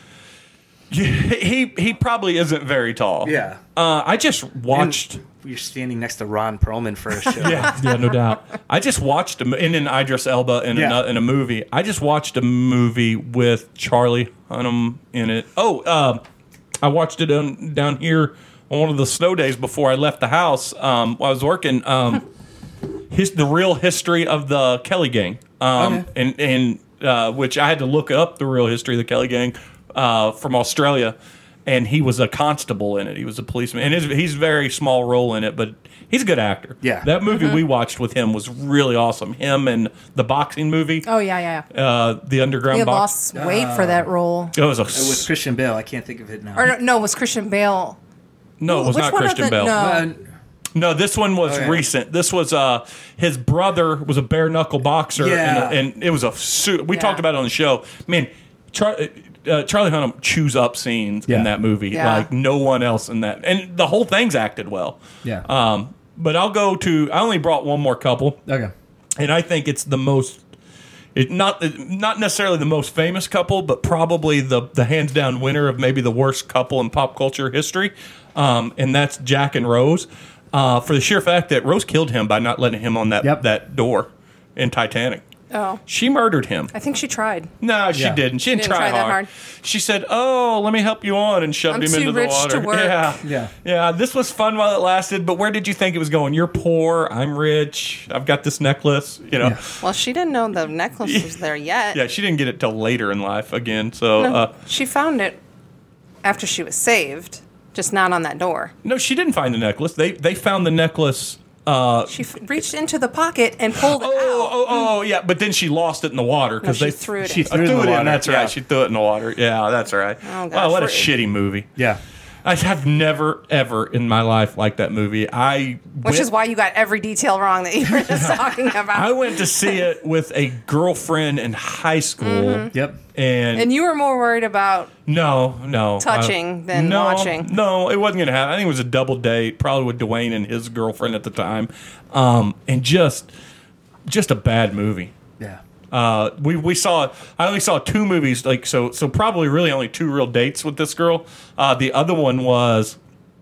He he probably isn't very tall. Yeah. Uh, I just watched. You're standing next to Ron Perlman for a show. Yeah, yeah, no doubt. I just watched him in an Idris Elba in, Yeah. a, in a movie. I just watched a movie with Charlie Hunnam in it. Oh, uh, I watched it on, down here on one of the snow days before I left the house um, while I was working. Um, his the real history of the Kelly Gang, um, Okay. and and uh, which I had to look up the real history of the Kelly Gang uh, from Australia. And he was a constable in it. He was a policeman, and his, he's a very small role in it, but he's a good actor. Yeah. that movie we watched with him was really awesome. Him and the boxing movie, Oh yeah, yeah. yeah. uh, the He underground had box. lost weight for that role. It was a With Christian Bale. I can't think of it now. Or no, no, it was Christian Bale. no, it was Which not one of Christian the- Bale. no. Uh, No, this one was Okay. recent. This was uh his brother was a bare knuckle boxer, Yeah. and, and it was a suit. We Yeah. talked about it on the show. Man, Char- uh, Charlie Hunnam chews up scenes Yeah. in that movie Yeah. like no one else in that, and the whole thing's acted well. Yeah. Um, but I'll go to. I only brought one more couple, okay. and I think it's the most. It not not necessarily the most famous couple, but probably the the hands down winner of maybe the worst couple in pop culture history, um, and that's Jack and Rose. Uh, for the sheer fact that Rose killed him by not letting him on that Yep. that door. in Titanic. Oh, She murdered him. I think she tried. No, she Yeah. didn't. She didn't, Didn't try, try that hard. hard. She said, "Oh, let me help you on," and shoved I'm him too into the rich water. to work. Yeah, Yeah. yeah. This was fun while it lasted, but where did you think it was going? You're poor. I'm rich. I've got this necklace. You know. Yeah. Well, she didn't know the necklace was there yet. Yeah, she didn't get it till later in life again. So, No, uh, she found it after she was saved, just not on that door. no, she didn't find the necklace. They they found the necklace. Uh, She f- reached into the pocket and pulled it oh, out. oh, oh, yeah, but then she lost it in the water No, because she they threw it she in. Uh, threw it in the water. That's Yeah. right. She threw it in the water. Yeah, that's right. Oh, gosh. Wow, what a We're- shitty movie. Yeah. I have never ever in my life liked that movie. I Which went- is why you got every detail wrong that you were just talking about. I went to see it with a girlfriend in high school, Mm-hmm. Yep. and, and you were more worried about no, no, touching I- than no, watching. No, it wasn't gonna happen. I think it was a double date, probably with Dwayne and his girlfriend at the time, um, and just, just a bad movie. Yeah. Uh, we we saw I only saw two movies, like so so probably really only two real dates with this girl. Uh, the other one was,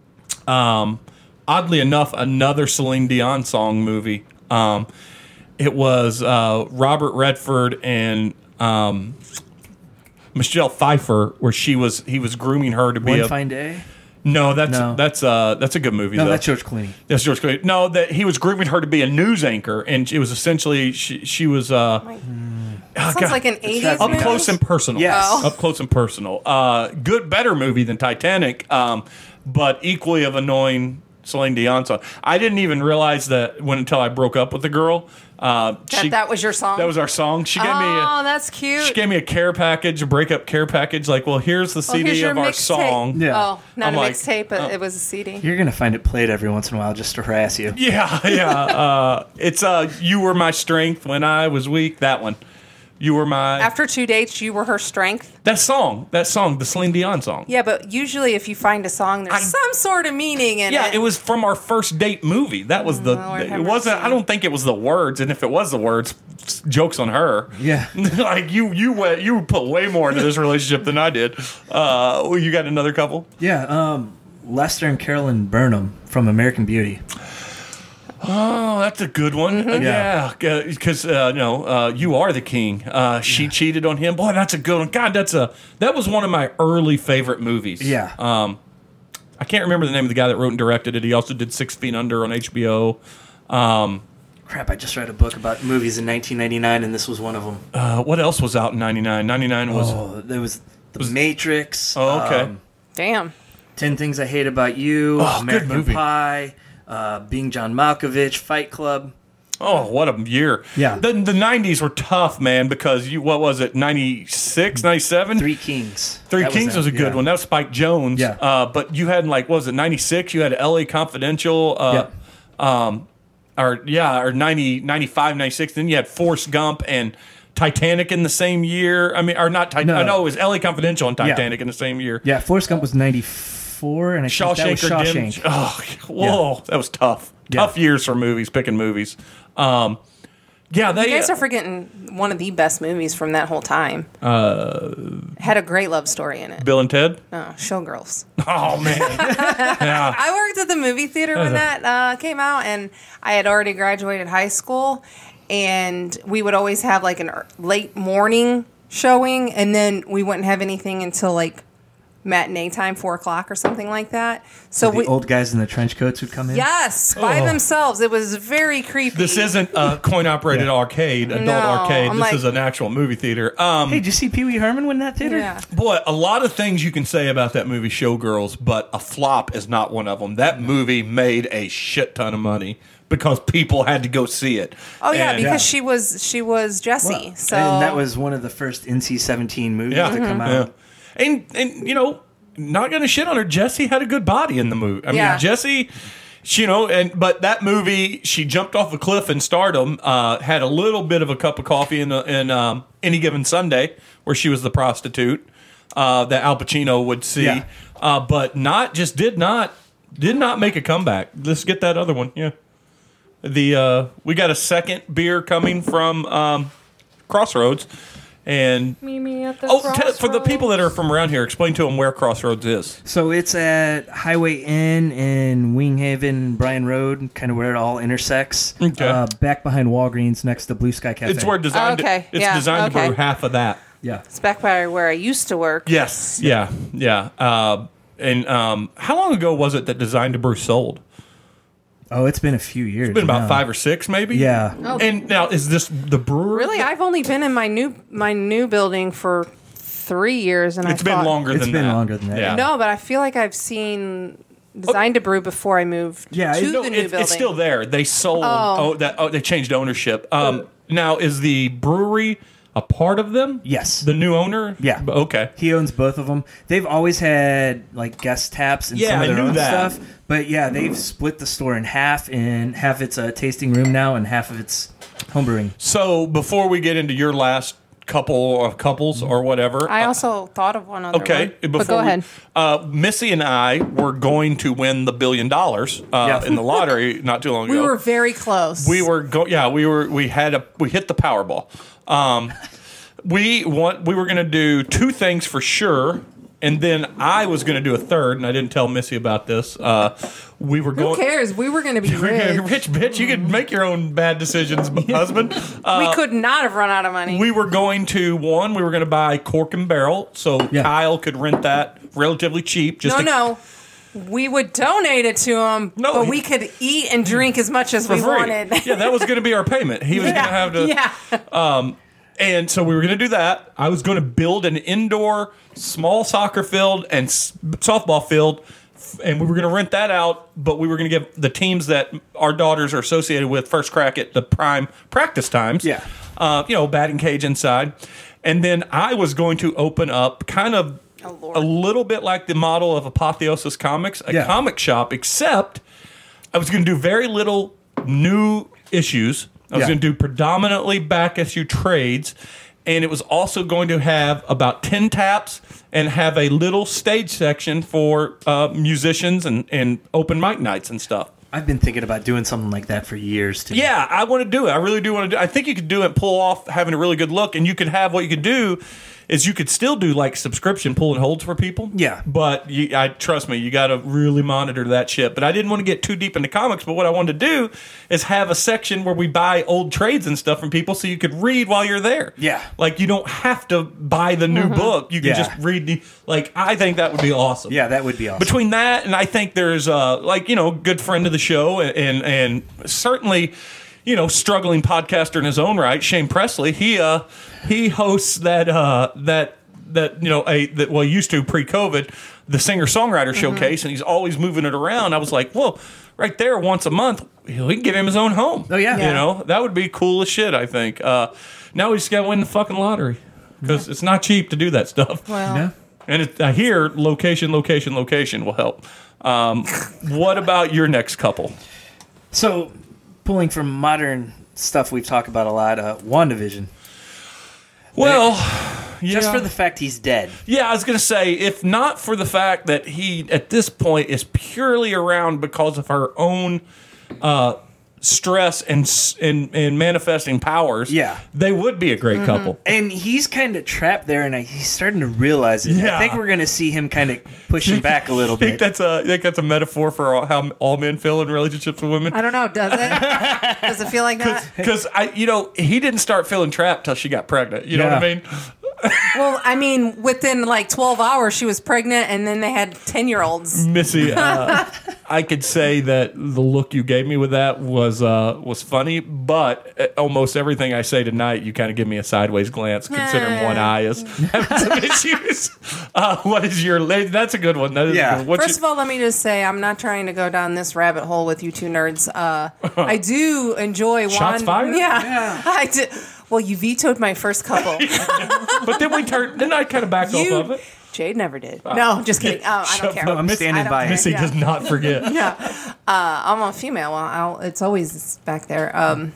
um, oddly enough, another Celine Dion song movie. Um, it was uh, Robert Redford and um, Michelle Pfeiffer, where she was he was grooming her to be One a Fine Day. no that's No. that's uh that's a good movie No, though. that's George Clooney. That's George Clooney. No, that he was grooming her to be a news anchor, and it was essentially she she was uh oh, Sounds God. like an eighties gotta be up movie. close and personal. Yes. Oh. Up close and personal. Uh, good, better movie than Titanic, um, but equally of annoying Celine Dion song. I didn't even realize that when until I broke up with the girl. Uh, That, she, that was your song? that was our song. She gave me Oh, a, that's cute. she gave me a care package, a breakup care package. Like, well, here's the Oh, C D here's your of our mixtape. song. Yeah. Oh, not I'm a like, mixtape, but oh. it was a C D. You're gonna find it played every once in a while just to harass you. Yeah, yeah. Uh, it's uh, you were my strength when I was weak. That one. You were my After two dates, you were her strength. that song. That song, the Celine Dion song. Yeah, but usually if you find a song, there's I- some sort of meaning in Yeah, it. it was from our first date movie. That was the. Lord have it wasn't. mercy. I don't think it was the words, and if it was the words, jokes on her. Yeah. like you, you went, you put way more into this relationship than I did. Uh, well, you got another couple. Yeah. Um, Lester and Carolyn Burnham from American Beauty. Oh, that's a good one. Uh, Yeah. yeah, because uh, no, uh, you are the king. Uh, she cheated on him. Boy, that's a good one. God, that's a that was one of my early favorite movies. Yeah. Um, I can't remember the name of the guy that wrote and directed it. He also did Six Feet Under on H B O. Um, Crap, I just read a book about movies in nineteen ninety-nine, and this was one of them. uh, what else was out in ninety-nine? ninety-nine was. Oh, there was The Matrix. Oh, okay. um, Damn. Ten Things I Hate About You. Oh, good American movie. Pie. Uh, Being John Malkovich. Fight Club. Oh, what a year. Yeah. The, the nineties were tough, man, because you, what was it, ninety-six, ninety-seven? Three Kings. Three That Kings it. was a good yeah. one. That was Spike Jones. Yeah. Uh, but you had, like, what was it, ninety-six? You had L A Confidential. Uh, um, or, yeah, or ninety, ninety-five, ninety-six. Then you had Forrest Gump and Titanic in the same year. I mean, or not Titanic. No. I know it was L A Confidential and Titanic in the same year. Yeah. Forrest Gump was ninety-four, and I think that was Shawshank Redemption. Shawshank. Oh, whoa, that was tough. Yeah. Tough years for movies, picking movies. Um, yeah, they. You guys are forgetting one of the best movies from that whole time. Uh, Had a great love story in it. Bill and Ted. Oh, Showgirls. Oh man, yeah. I worked at the movie theater when that uh, came out, and I had already graduated high school, and we would always have like an ear- late morning showing, and then we wouldn't have anything until like matinee time, four o'clock or something like that. So The we, old guys in the trench coats would come in. yes, by Oh. themselves. It was very creepy. This isn't a coin-operated Yeah. arcade, adult No, arcade. I'm This like- is an actual movie theater. Um, Hey, did you see Pee Wee Herman win that theater? Yeah. boy, a lot of things you can say about that movie, Showgirls, but a flop is not one of them. That movie made a shit ton of money because people had to go see it. Oh yeah, And- because Yeah. she was she was Jessie. Well, so And that was one of the first N C seventeen movies Yeah, to come yeah. out. And and you know, not gonna shit on her. Jessie had a good body in the movie. I Yeah. mean, Jessie, she, you know, and but that movie, she jumped off a cliff in stardom. Uh, had a little bit of a cup of coffee in, in um, Any Given Sunday, where she was the prostitute uh, that Al Pacino would see, Yeah. uh, but not just did not did not make a comeback. Let's get that other one. Yeah, the uh, we got a second beer coming from um, Crossroads. And Meet me at the oh, t- for the crossroads. people that are from around here, explain to them where Crossroads is. So it's at Highway Inn in Winghaven, Bryan Road, kind of where it all intersects. Okay. Uh, back behind Walgreens, next to Blue Sky Cafe. It's where designed. Oh, okay. It's Yeah, designed to okay. brew half of that. Yeah. It's back by where I used to work. Yes. Yeah. Yeah. Uh, and um, how long ago was it that Designed to Brew sold? Oh, it's been a few years. It's been about now. five or six, maybe. Yeah. Oh. And now is this the brewery? Really, I've only been in my new my new building for three years, and It's I been thought, longer It's than been that. longer than that. Yeah. No, but I feel like I've seen Designed to Brew before I moved Yeah, to it- No, the new it's, building. it's still there. They sold. Oh. Oh, that. Oh, they changed ownership. Um, now is the brewery a part of them? Yes. The new owner. Yeah. Okay. He owns both of them. They've always had like guest taps and Yeah, some of I their knew own that. stuff. But yeah, they've split the store in half, and half it's a tasting room now, and half of it's homebrewing. So before we get into your last couple of couples or whatever, I uh, also thought of one other okay. one. Before But go we- ahead. Uh, Missy and I were going to win the billion dollars uh, Yeah. in the lottery not too long We ago. were very close. We were go. Yeah, we were. We had a. We hit the Powerball. Um, we want. We were going to do two things for sure, and then I was going to do a third, and I didn't tell Missy about this. Uh, we were Who going. cares? We were going to be rich. Rich bitch, you could make your own bad decisions, husband. Uh, we could not have run out of money. we were going to one. We were going to buy Cork and Barrel, so Yeah. Kyle could rent that relatively cheap. Just no, to, no. We would donate it to him, No, but he- we could eat and drink as much as for we free. wanted. Yeah, that was going to be our payment. He was going to have to. Yeah. And so we were going to do that. I was going to build an indoor small soccer field and s- softball field, f- and we were going to rent that out. But we were going to give the teams that our daughters are associated with first crack at the prime practice times. Yeah. uh, you know, batting cage inside, and then I was going to open up kind of Oh, Lord. a little bit like the model of Apotheosis Comics, a Yeah. comic shop, except I was going to do very little new issues. I was Yeah. going to do predominantly back issue trades, and it was also going to have about ten taps and have a little stage section for uh, musicians and, and open mic nights and stuff. I've been thinking about doing something like that for years too. Yeah, I want to do it. I really do want to do it. I think you could do it, pull off having a really good look, and you could have what you could do is you could still do like subscription pull and holds for people. Yeah. But you, I trust me, you got to really monitor that shit. But I didn't want to get too deep into comics. But what I wanted to do is have a section where we buy old trades and stuff from people, so you could read while you're there. Yeah. Like you don't have to buy the new book. You can Yeah. just read the. Like I think that would be awesome. Yeah, that would be awesome. Between that and I think there's uh like you know good friend of the show and and, and certainly you know struggling podcaster in his own right, Shane Presley. He uh he hosts that uh that that you know a that well used to pre-COVID the singer songwriter showcase, and he's always moving it around. I was like, well, right there once a month we can give him his own home. Oh, yeah. you Yeah. know that would be cool as shit. I think. Uh, now we just got to win the fucking lottery because it's not cheap to do that stuff. Well, Yeah. And it, I hear location, location, location will help. Um, what about your next couple? So, pulling from modern stuff we've talked about a lot, uh, WandaVision. Well, Just yeah. for the fact he's dead. Yeah, I was going to say, if not for the fact that he, at this point, is purely around because of her own uh, stress and, s- and and manifesting powers, Yeah. they would be a great couple. And he's kind of trapped there, and I, he's starting to realize it. Yeah. I think we're going to see him kind of pushing back a little I think bit. that's a I think that's a metaphor for all, how all men feel in relationships with women. I don't know. Does it? Does it feel like that? Because I, you know, he didn't start feeling trapped till she got pregnant. You know what I Yeah. mean? Well, I mean, within like twelve hours, she was pregnant, and then they had ten-year-olds. Missy, uh, I could say that the look you gave me with that was uh, was funny, but uh, almost everything I say tonight, you kind of give me a sideways glance, considering one eye is having some issues. Uh, what is your? la- That's a good one. That is Yeah. a good one. What's First your- of all, let me just say I'm not trying to go down this rabbit hole with you two nerds. Uh, I do enjoy Shots one. fired? Yeah, I do. Well, you vetoed my first couple. but then we turned. Then I kind of backed you, off of it. Jade never did. no, just kidding. Uh, I Shut don't care. up. I'm Miss- standing I don't by care. it. Missy Yeah. does not forget. Yeah, uh, I'm a female. Well, I'll, it's always back there. Um,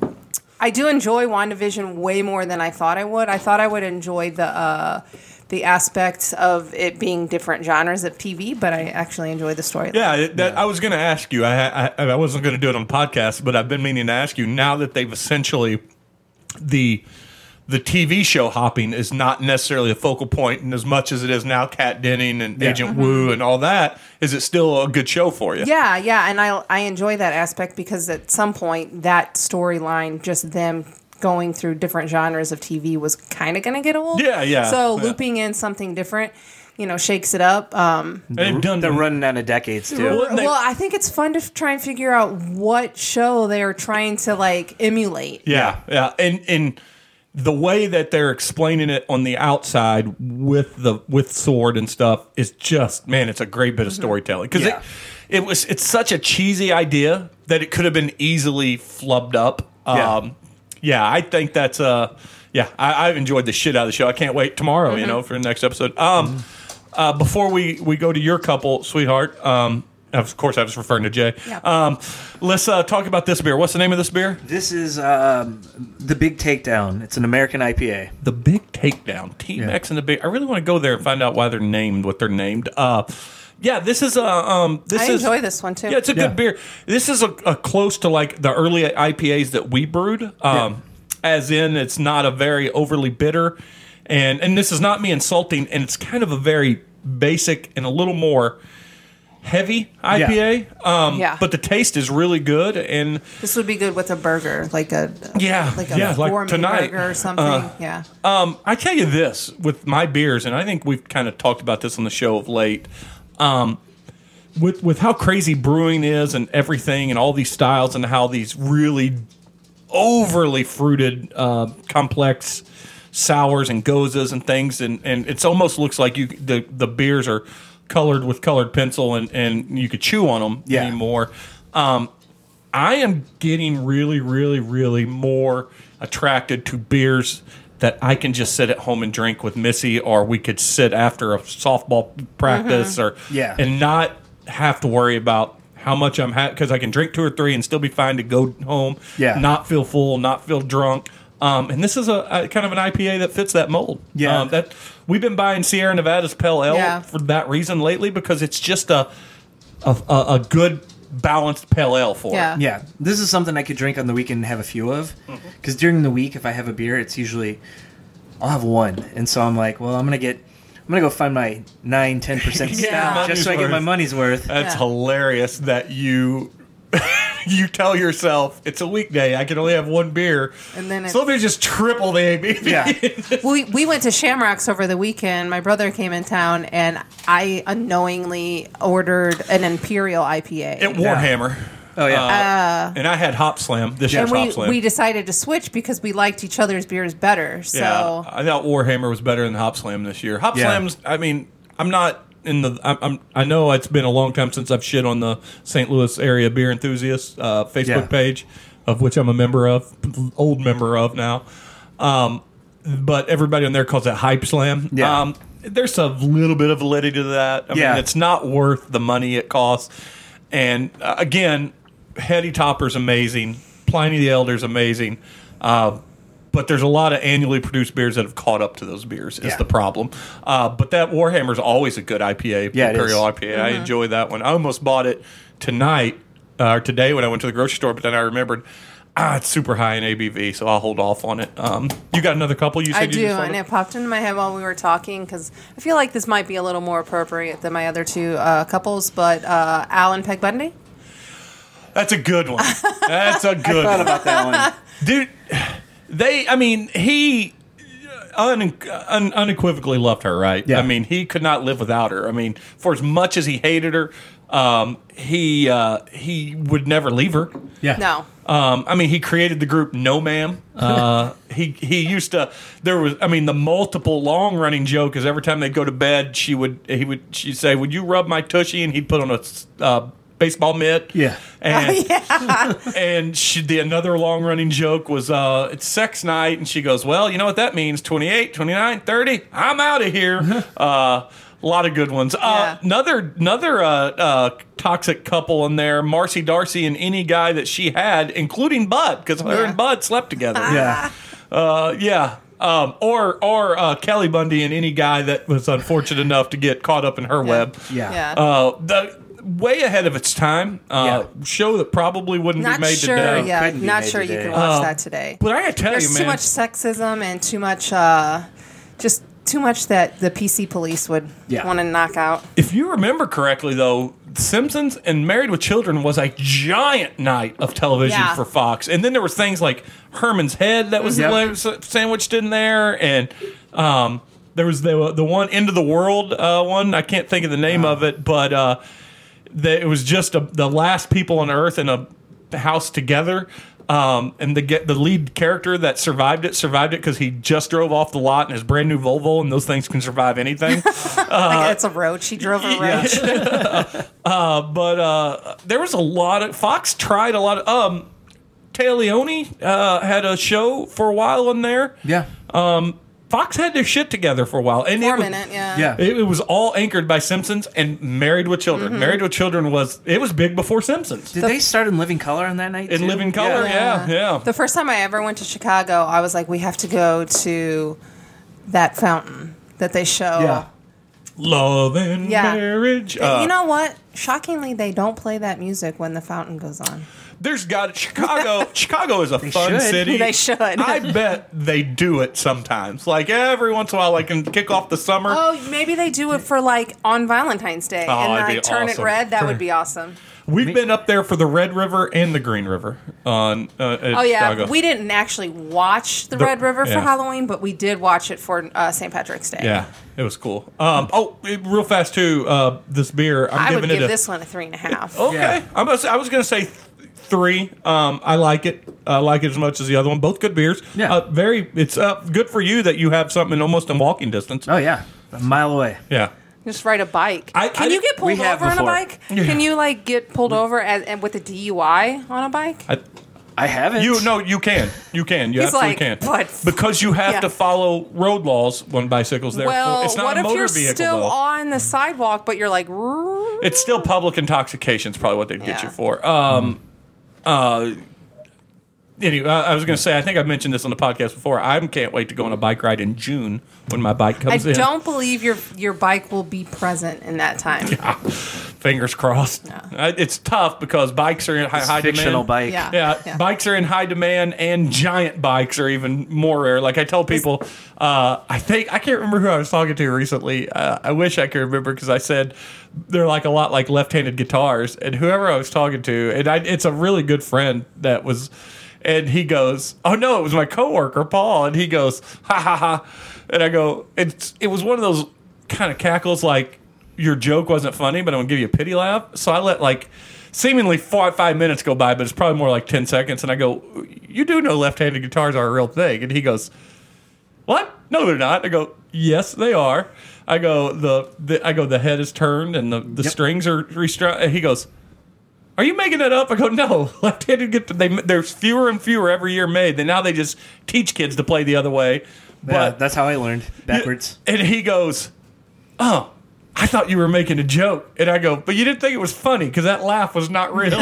I do enjoy WandaVision way more than I thought I would. I thought I would enjoy the uh, the aspects of it being different genres of T V, but I actually enjoy the story. Yeah, it- that, I was going to ask you. I, I I wasn't going to do it on the podcast, but I've been meaning to ask you. Now that they've essentially the the T V show hopping is not necessarily a focal point, and as much as it is now, Kat Denning and Yeah. Agent Wu and all that, is it still a good show for you? Yeah, yeah, and I I enjoy that aspect because at some point that storyline, just them going through different genres of T V, was kind of going to get old. Yeah, yeah, So yeah. looping in something different, you know, shakes it up. Um, And they've done They're running out of decades too. Well, they- well, I think it's fun to f- try and figure out what show they're trying to like emulate. Yeah, yeah, and and the way that they're explaining it on the outside with the with sword and stuff is just, man, it's a great bit of storytelling because Yeah. it it was it's such a cheesy idea that it could have been easily flubbed up. Yeah. Um, yeah, I think that's uh yeah, I, I've enjoyed the shit out of the show. I can't wait tomorrow, you know, for the next episode. Um, uh, before we we go to your couple, sweetheart. Um, of course, I was referring to Jay. Yeah. Um, let's uh, talk about this beer. What's the name of this beer? This is um, the Big Takedown. It's an American I P A. The Big Takedown, T-Mex and the Big. I really want to go there and find out why they're named what they're named. Uh, yeah, this is a um, this I is enjoy this one too. yeah, it's a Yeah. good beer. This is a, a close to like the early I P As that we brewed. Um, as in, it's not a very overly bitter, and and this is not me insulting, and it's kind of a very basic and a little more heavy I P A. Um, Yeah. but the taste is really good, and This would be good with a burger, like a Yeah, like a yeah, like gourmet tonight. burger or something. Uh, yeah. Um, I tell you this with my beers, and I think we've kind of talked about this on the show of late. Um, with with how crazy brewing is and everything, and all these styles, and how these really overly fruited, uh, complex sours and gozas and things, and, and it's almost looks like you the the beers are colored with colored pencil, and, and you could chew on them Yeah. anymore. Um, I am getting really, really, really more attracted to beers that I can just sit at home and drink with Missy, or we could sit after a softball practice, or Yeah. and not have to worry about how much I'm had because I can drink two or three and still be fine to go home, Yeah. not feel full, not feel drunk. Um, and this is a, a kind of an I P A that fits that mold. Yeah. um, that we've been buying Sierra Nevada's Pale Ale Yeah. for that reason lately because it's just a a, a, a good balanced Pale Ale for Yeah. it. Yeah, this is something I could drink on the weekend and have a few of. Because during the week, if I have a beer, it's usually I'll have one, and so I'm like, well, I'm gonna get, I'm gonna go find my nine, ten percent Yeah. stout just so I get my Money's money's worth. That's Yeah. hilarious that you you tell yourself it's a weekday. I can only have one beer, And then so let me just triple the A B V. Yeah. we we went to Shamrocks over the weekend. My brother came in town, and I unknowingly ordered an Imperial I P A. At Warhammer. Oh yeah, And I had Hop Slam. This year's and we, Hop Slam. we decided to switch because we liked each other's beers better. So Yeah, I thought Warhammer was better than Hop Slam this year. Hop Yeah. Slams. I mean, I'm not in the. I'm, I'm. I know it's been a long time since I've shit on the Saint Louis area beer enthusiasts uh, Facebook Yeah. page, of which I'm a member of, old member of now. Um, but everybody on there calls it Hype Slam. Yeah. Um, there's a little bit of validity to that. I Yeah. mean, it's not worth the money it costs. And uh, again, Heady Topper's amazing. Pliny the Elder's amazing. Uh, but there's a lot of annually produced beers that have caught up to those beers is Yeah. the problem. Uh, but that Warhammer's always a good I P A, Yeah, it Imperial is. I P A. I enjoy that one. I almost bought it tonight uh, or today when I went to the grocery store, but then I remembered, ah, it's super high in A B V, so I'll hold off on it. Um, you got another couple? You said I you do, just and ordered? it popped into my head while we were talking because I feel like this might be a little more appropriate than my other two uh, couples. But uh, Al and Peg Bundy. That's a good one. That's a good thought one. about that one. Dude, they, I mean, he un, un, unequivocally loved her, right? Yeah. I mean, he could not live without her. I mean, for as much as he hated her, um, he uh, he would never leave her. Yeah, No. Um, I mean, he created the group No Ma'am. Uh, he he used to. There was, I mean, the multiple long running joke is every time they go to bed, she would he would she'd say, "Would you rub my tushy?" And he'd put on a uh, baseball mitt. Yeah. And and she the another long running joke was uh, it's sex night, and she goes, "Well, you know what that means? twenty-eight, twenty-nine, thirty I'm out of here." uh, A lot of good ones. Uh, Yeah. Another another uh, uh, toxic couple in there, Marcy Darcy and any guy that she had, including Bud, because her Yeah. and Bud slept together. yeah, Uh, yeah. Um, or or uh, Kelly Bundy and any guy that was unfortunate enough to get caught up in her web. yeah. Yeah. Uh, the way ahead of its time. Uh, Show that probably wouldn't Not be made sure. today. Yeah, Couldn't be not made sure you today. can watch Uh, that today. But I gotta tell There's you, too man. much sexism and too much, uh, just too much that the P C police would Yeah. want to knock out. If you remember correctly, though, Simpsons and Married with Children was a giant night of television Yeah. for Fox. And then there was things like Herman's Head that was Yep. like sandwiched in there, and um, there was the the one End of the World uh, one. I can't think of the name of it, but uh, the, it was just a, the last people on Earth in a house together. Um, and the get the lead character that survived it survived it because he just drove off the lot in his brand new Volvo, and those things can survive anything. Like it's a roach. He drove a roach. uh, but uh, there was a lot of Fox tried a lot of. Um, Taya Leone uh, had a show for a while on there. Yeah. Fox had their shit together for a while, and For it a was, minute, yeah. Yeah. It, it was all anchored by Simpsons and Married with Children. Mm-hmm. Married with Children was it was big before Simpsons. Did they start in Living Color on that night? In too? Living Color, yeah, yeah. The first time I ever went to Chicago, I was like, we have to go to that fountain that they show. Yeah. Love and Yeah. marriage. And Uh, you know what? Shockingly, they don't play that music when the fountain goes on. There's got Chicago. Chicago is a fun should. city. They should. I bet they do it sometimes. Like every once in a while, like can kick off the summer. Oh, maybe they do it for like on Valentine's Day Oh, and that'd be like turn awesome. it red. That would be awesome. We've been up there for the Red River and the Green River on uh, at Oh yeah, Chicago. we didn't actually watch the, The- Red River for yeah. Halloween, but we did watch it for uh, Saint Patrick's Day. Yeah, it was cool. Um, oh, it- real fast too. Uh, this beer, I'm I would giving give it a. this one a three and a half. Okay, Yeah. I'm gonna say- I was going to say th- three. Um, I like it. I like it as much as the other one. Both good beers. Yeah. Uh, very. It's uh, good for you that you have something almost in walking distance. Oh yeah, a mile away. Yeah. Just ride a bike. I- Can I- you get we pulled have over on a before. bike? Can you like get pulled over as, and with a D U I on a bike? I, I haven't. you no, you can. You can. You He's absolutely like, can. but- because you have Yeah. to follow road laws when bicycles there. well, it's not what a if motor you're vehicle still though. on the sidewalk, but you're like, "Rrrr." It's still public intoxication is probably what they'd get Yeah. you for. Um, uh, anyway, I, I was going to say, I think I've mentioned this on the podcast before. I can't wait to go on a bike ride in June when my bike I comes in. don't believe your your bike will be present in that time. Fingers crossed. Uh, It's tough because bikes are in high, It's high fictional demand. bike. Yeah. Yeah, Yeah. bikes are in high demand, and giant bikes are even more rare. Like I tell people, uh, I think I can't remember who I was talking to recently. Uh, I wish I could remember because I said they're like a lot like left-handed guitars, and whoever I was talking to, and I, it's a really good friend that was, and he goes, "Oh no, it was my coworker Paul," and he goes, "Ha ha ha," and I go, "It's it was one of those kind of cackles like." Your joke wasn't funny, but I'm gonna give you a pity laugh. So I let like seemingly four, five minutes go by, but it's probably more like ten seconds. And I go, "You do know left-handed guitars are a real thing?" And he goes, "What? No, they're not." I go, "Yes, they are." I go, "The, the I go, the head is turned and the, the strings are restrained." And he goes, "Are you making that up?" I go, "No, left-handed guitar. They, there's fewer and fewer every year made. And now they just teach kids to play the other way." Yeah, But that's how I learned backwards. and he goes, "Oh, I thought you were making a joke." And I go, "But you didn't think it was funny because that laugh was not real."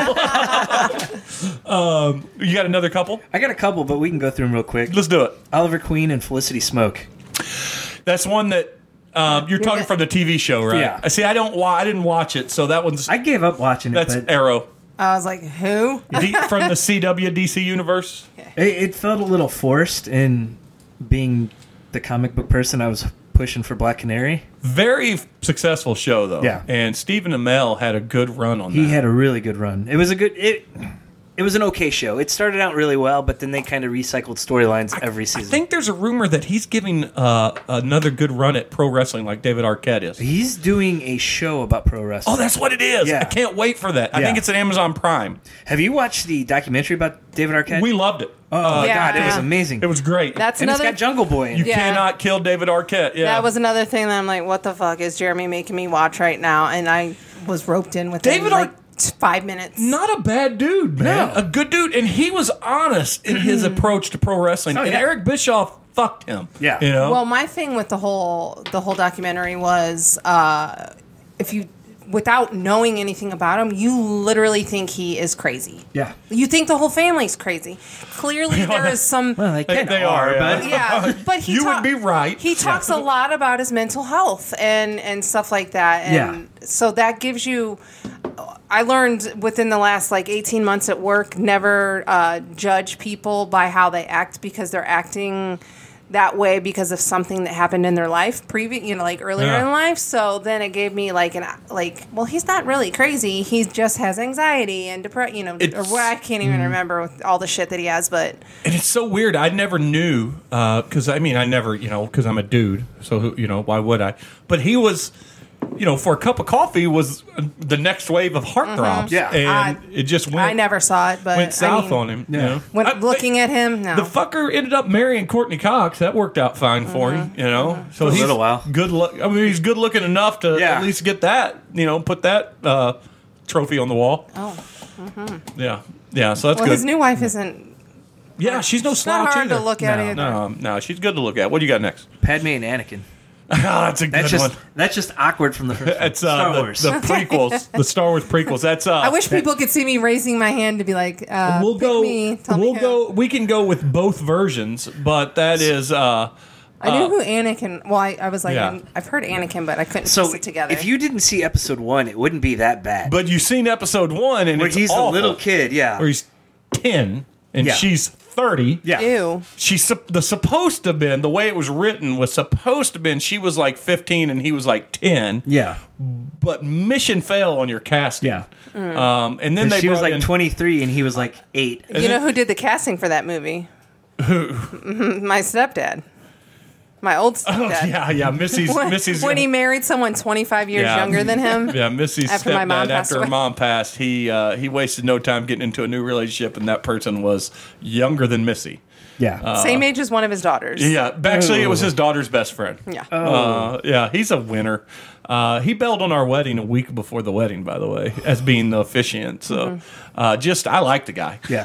um, you got another couple? I got a couple, but we can go through them real quick. Let's do it. Oliver Queen and Felicity Smoke. That's one that um, you're talking the- from the T V show, right? Yeah. I See, I don't. wa- I didn't watch it, so that one's I gave up watching it, that's but Arrow I was like, who? D- from the C W D C universe. it, it felt a little forced in being the comic book person I was pushing for Black Canary. Very successful show, though. Yeah. And Stephen Amell had a good run on He that. had a really good run. It was a good it. It was an okay show. It started out really well, but then they kind of recycled storylines every I season. think there's a rumor that he's giving uh, another good run at pro wrestling, like David Arquette is. He's doing a show about pro wrestling. Oh, that's what it is. Yeah. I can't wait for that. I Yeah. think it's at Amazon Prime. Have you watched the documentary about David Arquette? We loved it. oh Yeah. god, it was amazing. It was great. That's and another. it's got Jungle Boy in you it. Yeah. cannot kill David Arquette. Yeah, That was another thing that I'm like, what the fuck is Jeremy making me watch right now? And I was roped in with David like Ar- t- five minutes. not a bad dude, man. No. A good dude, and he was honest in his approach to pro wrestling. Oh, and yeah. Eric Bischoff fucked him. Yeah. you know. Well, my thing with the whole the whole documentary was, uh, if you, without knowing anything about him, you literally think he is crazy. Yeah. You think the whole family's crazy. Clearly, there is some. Well, they, They- kinda they are, yeah. but Yeah, but he You would talk- be right. He talks a lot about his mental health and and stuff like that, and Yeah. so that gives you I learned within the last like eighteen months at work, never uh, judge people by how they act because they're acting that way because of something that happened in their life, previous, you know, like earlier Yeah. in life. So then it gave me like an like, well, he's not really crazy. He just has anxiety and depression, you know, It's- or what I can't even remember with all the shit that he has. But And it's so weird. I never knew because I mean I never you know because I'm a dude. So who- you know why would I? But he was, you know, for a cup of coffee was the next wave of heartthrobs. Yeah. and I- it just went. I never saw it. But went south I mean, on him. You know? When I- looking at him, no. the fucker ended up marrying Courtney Cox. That worked out fine for him, you know. So For a he's little while. good look. I mean, he's good looking enough to Yeah. at least get that, you know, put that uh, trophy on the wall. oh, Yeah, yeah. So that's well, good. his new wife isn't. yeah, she's no not slouch hard to either. look at no, either. No, no, she's good to look at. What do you got next? Padme and Anakin. oh, that's a good That's just one. that's just awkward from the first one. It's uh, Star the, Wars. the prequels, the Star Wars prequels. That's uh, I wish people could see me raising my hand to be like, uh, we'll pick go. me, tell we'll me who. go. We can go with both versions, but that is. Uh, I knew who Anakin. Well, I, I was like, Yeah. I've heard Anakin, but I couldn't So piece it together. if you didn't see episode one, it wouldn't be that bad. but you've seen episode one, and where it's he's awful. a little kid, yeah. Where he's ten and Yeah. she's thirty. yeah. Ew. She's sup- the supposed to have been the way it was written was supposed to have been she was like fifteen and he was like ten. Yeah. But mission fail on your casting. Yeah. Um, and then they she was brought like in- twenty-three and he was like eight. You know who did the casting for that movie? Who? My stepdad. My old Oh, stepdad. yeah, yeah. Missy's When, Missy's when he married someone twenty-five years Yeah. younger than him. Yeah, Missy's After my mom stepdad, passed after her away. mom passed, he uh, he wasted no time getting into a new relationship, and that person was younger than Missy. Yeah. Same age as one of his daughters. Yeah, actually, it was his daughter's best friend. Yeah. Uh, yeah, he's a winner. Uh, he bailed on our wedding a week before the wedding, by the way, as being the officiant. So, uh, just I like the guy. yeah.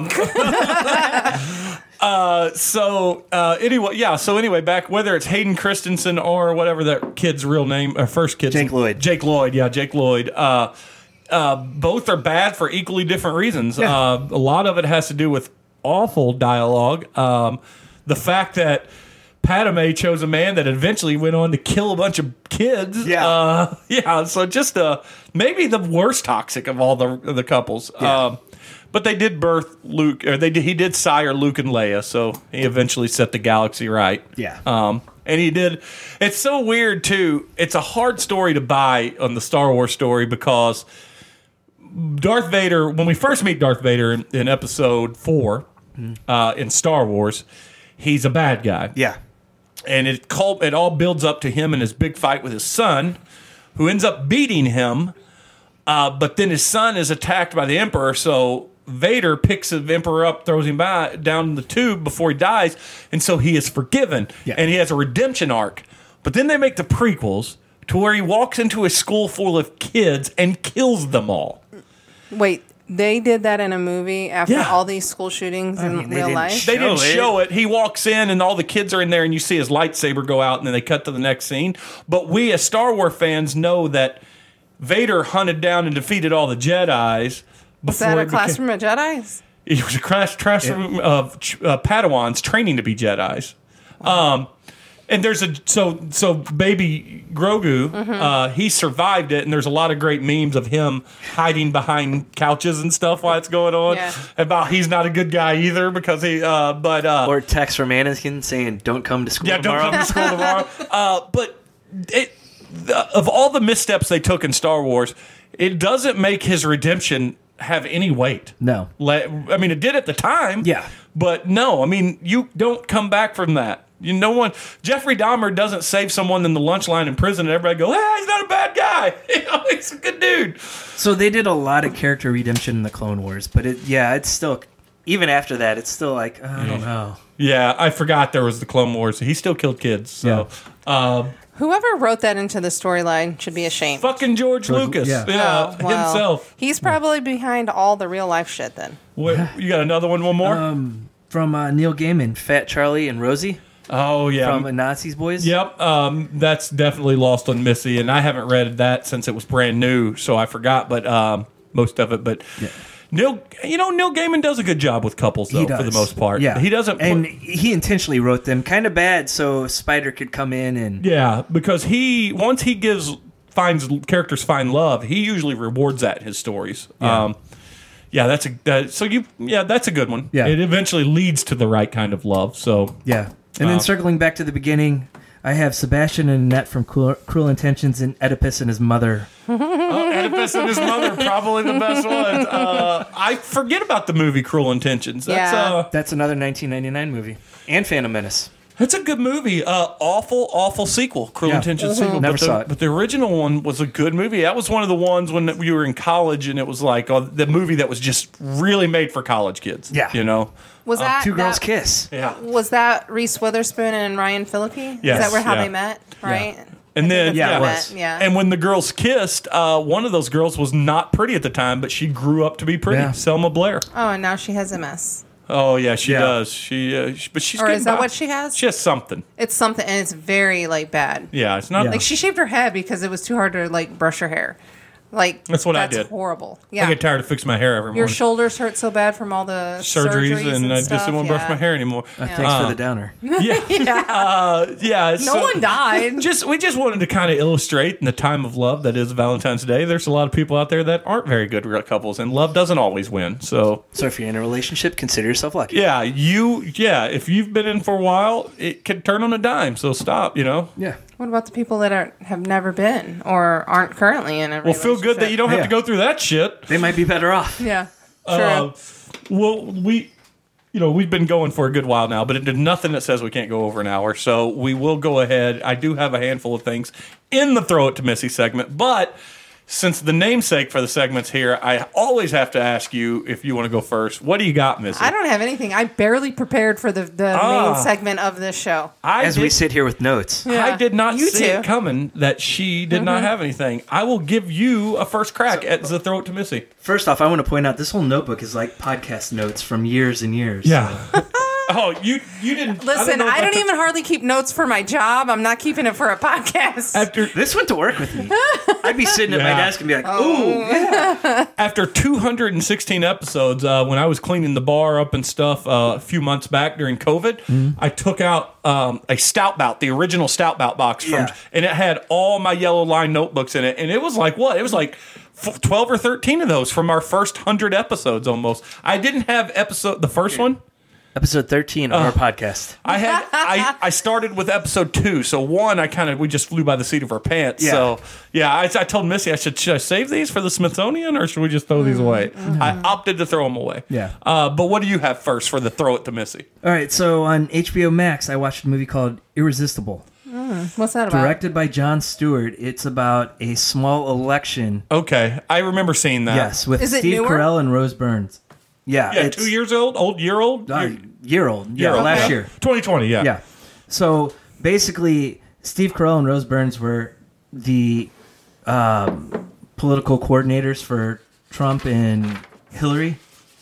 Uh, so uh, anyway, yeah. So anyway, back whether it's Hayden Christensen or whatever that kid's real name, or first kid's Jake Lloyd. Jake Lloyd, yeah, Jake Lloyd. Uh, uh, both are bad for equally different reasons. Yeah. Uh, a lot of it has to do with awful dialogue. Um, the fact that Padme chose a man that eventually went on to kill a bunch of kids. Yeah. uh, yeah. So just uh, maybe the worst toxic of all the of the couples. Um, but they did birth Luke, or they did, he did sire Luke and Leia, so he eventually set the galaxy right. Yeah. Um, and he did. It's so weird too. It's a hard story to buy on the Star Wars story because Darth Vader, when we first meet Darth Vader in, in Episode Four uh, in Star Wars, he's a bad guy. Yeah. And it cult, it all builds up to him and his big fight with his son, who ends up beating him. Uh, but then his son is attacked by the Emperor, so Vader picks the Emperor up, throws him by, down the tube before he dies, and so he is forgiven, Yeah. and he has a redemption arc. But then they make the prequels to where he walks into a school full of kids and kills them all. Wait, they did that in a movie after Yeah. all these school shootings in mean, they real didn't life? sh- They didn't Show it. show it. He walks in, and all the kids are in there, and you see his lightsaber go out, and then they cut to the next scene. But we, as Star Wars fans, know that Vader hunted down and defeated all the Jedis. Was that before a it became- classroom of Jedis? It was a crash classroom of uh, Padawans training to be Jedis. Um, and there's a so so baby Grogu, uh, he survived it, and there's a lot of great memes of him hiding behind couches and stuff while it's going on. Yeah. About he's not a good guy either because he, uh, but uh, Or text from Anakin saying, "Don't come to school yeah, don't tomorrow." come to school tomorrow. Uh, but it, the, of all the missteps they took in Star Wars, it doesn't make his redemption have any weight. No. Let, I mean, it did at the time. Yeah. But no, I mean, you don't come back from that. You no one. Jeffrey Dahmer doesn't save someone in the lunch line in prison, and everybody go, "Hey, he's not a bad guy. You know, he's a good dude." So they did a lot of character redemption in the Clone Wars, but it yeah, it's still Even after that, it's still like, uh, I don't know. Yeah, I forgot there was the Clone Wars. He still killed kids. So, um, Whoever wrote that into the storyline should be ashamed. fucking George, George- Lucas, yeah. yeah, Oh, well, himself. He's probably behind all the real life shit then. What, you got another one? One more? um from uh, Neil Gaiman. Fat Charlie and Rosie oh yeah. from Nazis Boys. Yep, um, that's definitely lost on Missy, and I haven't read that since it was brand new, so I forgot. But um, most of it. But Neil, you know, Neil Gaiman does a good job with couples, though, He does for the most part. Yeah, he doesn't. Put, and he intentionally wrote them kind of bad so Spider could come in and yeah, because he once he gives finds characters find love, he usually rewards that in his stories. Yeah, um, yeah that's a that, so you yeah that's a good one. Yeah, it eventually leads to the right kind of love. So yeah, and then um, circling back to the beginning, I have Sebastian and Annette from Cruel, Cruel Intentions and Oedipus and his mother. Oh, Oedipus and his mother, probably the best ones. Uh, I forget about the movie Cruel Intentions. That's Yeah. uh, That's another nineteen ninety-nine movie. And Phantom Menace. That's a good movie. Uh, awful, awful sequel. Cruel Yeah. Intentions sequel. Never but the, saw it. But the original one was a good movie. That was one of the ones when we were in college, and it was like uh, the movie that was just really made for college kids. Yeah. You know? Was that Two girls that, kiss. Yeah. Was that Reese Witherspoon and Ryan Phillippe? Yes, Is that where how yeah. they met? Right. And then, that's Yeah, how it they was. met, Yeah. And when the girls kissed, uh, one of those girls was not pretty at the time, but she grew up to be pretty. Yeah. Selma Blair. oh, and now she has M S. Oh yeah, she Yeah. does. She, uh, she, but she's. Or getting is that by. what she has? She has something. It's something, and it's very like bad. Yeah, it's not. Yeah. Like she shaved her head because it was too hard to like brush her hair. Like That's what I that's did. Horrible. I Yeah. get tired of fixing my hair every Your morning. shoulders hurt so bad from all the surgeries, surgeries, and, I just stuff. didn't want to brush yeah. my hair anymore. Uh, thanks Uh, for the downer. Yeah, Yeah. uh, yeah. No so- one died. Just we just wanted to kind of illustrate in the time of love that is Valentine's Day. There's a lot of people out there that aren't very good real couples, and love doesn't always win. So So if you're in a relationship, consider yourself lucky. yeah, you yeah, if you've been in for a while, it can turn on a dime. So stop, you know. Yeah. What about the people that are, have never been or aren't currently in a Well, feel good that you don't have Yeah. to go through that shit. They might be better off. Yeah. Sure. Uh, well, we, you know, we've been going for a good while now, but it, there's nothing that says we can't go over an hour. So we will go ahead. I do have a handful of things in the Throw It to Missy segment, but since the namesake for the segment's here, I always have to ask you if you want to go first. What do you got, Missy? I don't have anything. I barely prepared for the, the Ah. main segment of this show. I As did, we sit here with notes. Yeah. I did not You see too. it coming that she did not have anything. I will give you a first crack at the Throw It to Missy. First off, I want to point out this whole notebook is like podcast notes from years and years. Oh, you you didn't Listen, know if I don't took- even hardly keep notes for my job. I'm not keeping it for a podcast. after This went to work with me. I'd be sitting at my Yeah. desk and be like, ooh, yeah. after two hundred sixteen episodes, uh, when I was cleaning the bar up and stuff uh, a few months back during COVID, Mm-hmm. I took out um, a Stout Bout, the original Stout Bout box, from, Yeah. and it had all my yellow line notebooks in it. And it was like, what? It was like f- twelve or thirteen of those from our first one hundred episodes almost. I didn't have episode, the first one. Episode thirteen of our podcast. I had I, I started with episode two, so one I kind of we just flew by the seat of our pants. Yeah. So yeah, I, I told Missy I should should I save these for the Smithsonian or should we just throw these away? I opted to throw them away. Yeah. Uh, but what do you have first for the throw it to Missy? All right, so on H B O Max, I watched a movie called Irresistible, What's that about? directed by Jon Stewart. It's about a small election. Okay, I remember seeing that. Yes, with Is it Steve newer? Carell and Rose Byrne. Yeah, Yeah, it's two years old, old year old, uh, Year- year old. Yeah, year old, last yeah. year. twenty twenty. Yeah. Yeah. So basically, Steve Carell and Rose Byrne were the um, political coordinators for Trump and Hillary.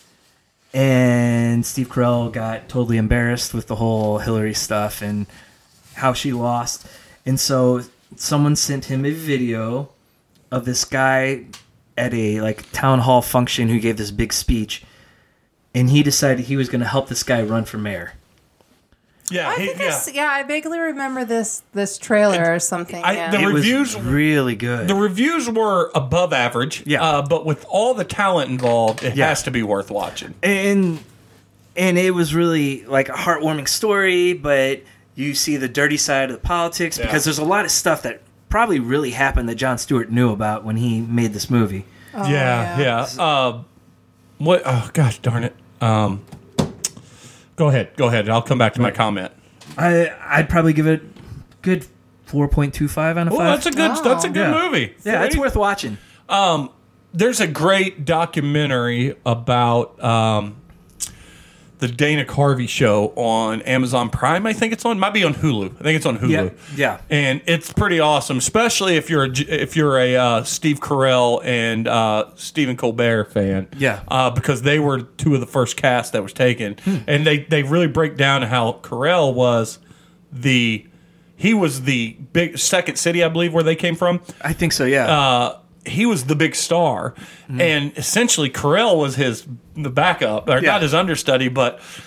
And Steve Carell got totally embarrassed with the whole Hillary stuff and how she lost. And so someone sent him a video of this guy at a like town hall function who gave this big speech. And he decided he was going to help this guy run for mayor. Yeah, I he- think I yeah. s- yeah, I vaguely remember this this trailer or something. I- yeah. the It reviews- was really good. The reviews were above average. Yeah. Uh, but with all the talent involved, it Yeah. has to be worth watching. and and it was really like a heartwarming story, but you see the dirty side of the politics Yeah. because there's a lot of stuff that probably really happened that Jon Stewart knew about when he made this movie. Oh, yeah, yeah. Uh, what? Oh, gosh darn it. Um, go ahead. Go ahead. I'll come back to my comment. I I'd probably give it good four point two five out of Oh, five. that's a good. Oh. That's a good Yeah. movie. yeah, it's worth watching. There's a great documentary about um, the Dana Carvey show on Amazon Prime. I think it's on. Might be on Hulu. I think it's on Hulu. Yeah, yeah. And it's pretty awesome, especially if you're a, if you're a uh, Steve Carell and uh, Stephen Colbert fan. Yeah. uh, because they were two of the first cast that was taken, and they they really break down how Carell was the he was the big Second City, I believe, where they came from. I think so. Yeah. Uh, he was the big star, and essentially Carell was his the backup, or Yeah. not his understudy, but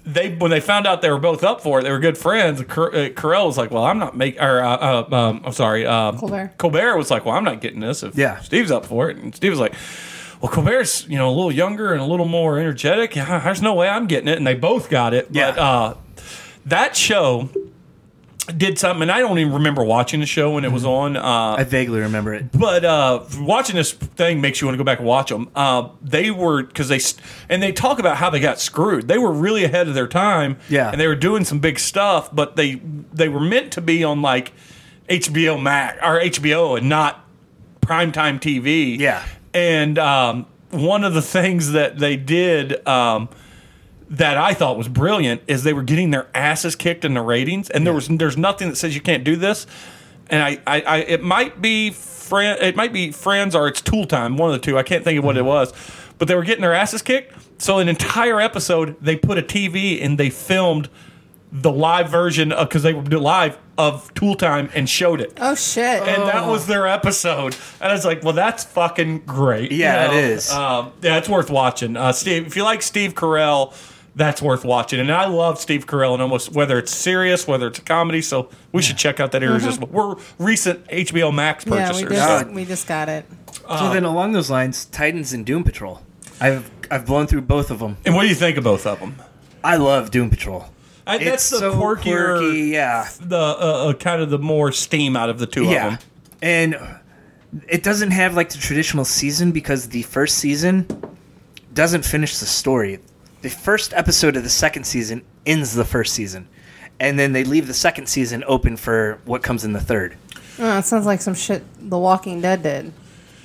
they when they found out they were both up for it, they were good friends. Car- uh, Carell was like, "Well, I'm not making." Or uh, uh, um, I'm sorry, um, Colbert. Colbert was like, "Well, I'm not getting this if Yeah. Steve's up for it." And Steve was like, "Well, Colbert's you know a little younger and a little more energetic. Yeah, there's no way I'm getting it." And they both got it. Yeah. But uh, that show did something, and I don't even remember watching the show when it was on. Uh, I vaguely remember it. but uh, watching this thing makes you want to go back and watch them. Uh, they were because they and they talk about how they got screwed. They were really ahead of their time, Yeah. and they were doing some big stuff. But they they were meant to be on like H B O Max or H B O and not primetime T V. Yeah. And um, one of the things that they did. Um, that I thought was brilliant is they were getting their asses kicked in the ratings, and there was there's nothing that says you can't do this. And I, I, I it might be friend, it might be Friends or it's Tool Time, one of the two. I can't think of what it was, but they were getting their asses kicked. So an entire episode, they put a T V and they filmed the live version of because they were live of Tool Time and showed it. Oh shit! And that was their episode. And I was like, well, that's fucking great. Yeah, it is. Um, yeah, it's worth watching. Uh, Steve, if you like Steve Carell, that's worth watching. And I love Steve Carell, and almost whether it's serious, whether it's a comedy. So we should check out that irresistible. We're recent H B O Max yeah, we purchasers. just we just got it. So then, along those lines, Titans and Doom Patrol. I've I've blown through both of them. And what do you think of both of them? I love Doom Patrol. I, It's that's the so quirkier, quirky, yeah. the uh, uh, kind of the more steam out of the two Yeah, of them. and it doesn't have like the traditional season because the first season doesn't finish the story. The first episode of the second season ends the first season, and then they leave the second season open for what comes in the third. Oh, it sounds like some shit The Walking Dead did.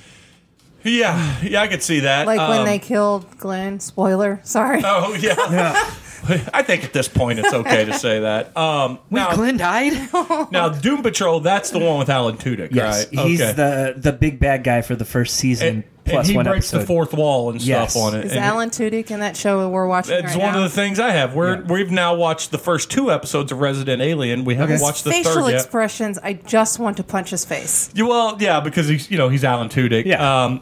Yeah, yeah, I could see that. Like when Um, they killed Glenn. Spoiler. Sorry. Oh yeah. I think at this point it's okay to say that. Um, Wait, now, Glenn died? now, Doom Patrol, that's the one with Alan Tudyk, Yes, right? he's Okay. the the big bad guy for the first season and, plus and he one breaks episode. the fourth wall and Yes. stuff on it. Is And Alan Tudyk in that show we're watching It's right one now? of the things I have. We're Yeah. we've now watched the first two episodes of Resident Alien. We haven't His watched the facial third yet. expressions, I just want to punch his face. Yeah, well, yeah, because he's you know he's Alan Tudyk. Yeah. Um,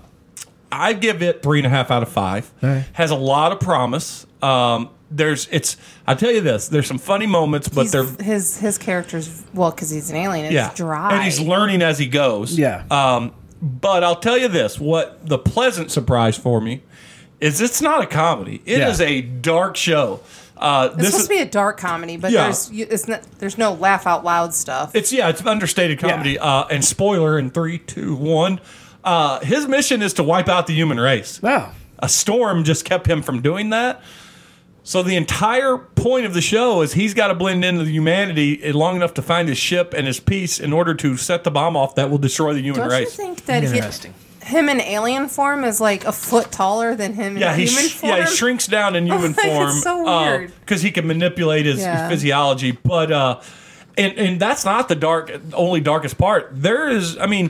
I give it three and a half out of five. right. Has a lot of promise. Um, there's it's. I'll tell you this. There's some funny moments, but He's- they're his his character's well because he's an alien. It's yeah, dry. and he's learning as he goes. Yeah. Um, but I'll tell you this: what the pleasant surprise for me is it's not a comedy. It Yeah. is a dark show. Uh, It's this supposed is to be a dark comedy, but Yeah. there's you, it's not, there's no laugh out loud stuff. it's yeah, it's understated comedy. Uh, and spoiler in three, two, one. Uh, his mission is to wipe out the human race. Wow. A storm just kept him from doing that. So the entire point of the show is he's got to blend into the humanity long enough to find his ship and his piece in order to set the bomb off that will destroy the human Don't you race. think that he, Interesting. him in alien form is like a foot taller than him Yeah, in he human sh- form? yeah he shrinks down in human Like, form. it's so weird. because he can manipulate his, Yeah. his physiology. But uh, and and that's not the dark only darkest part. There is, I mean,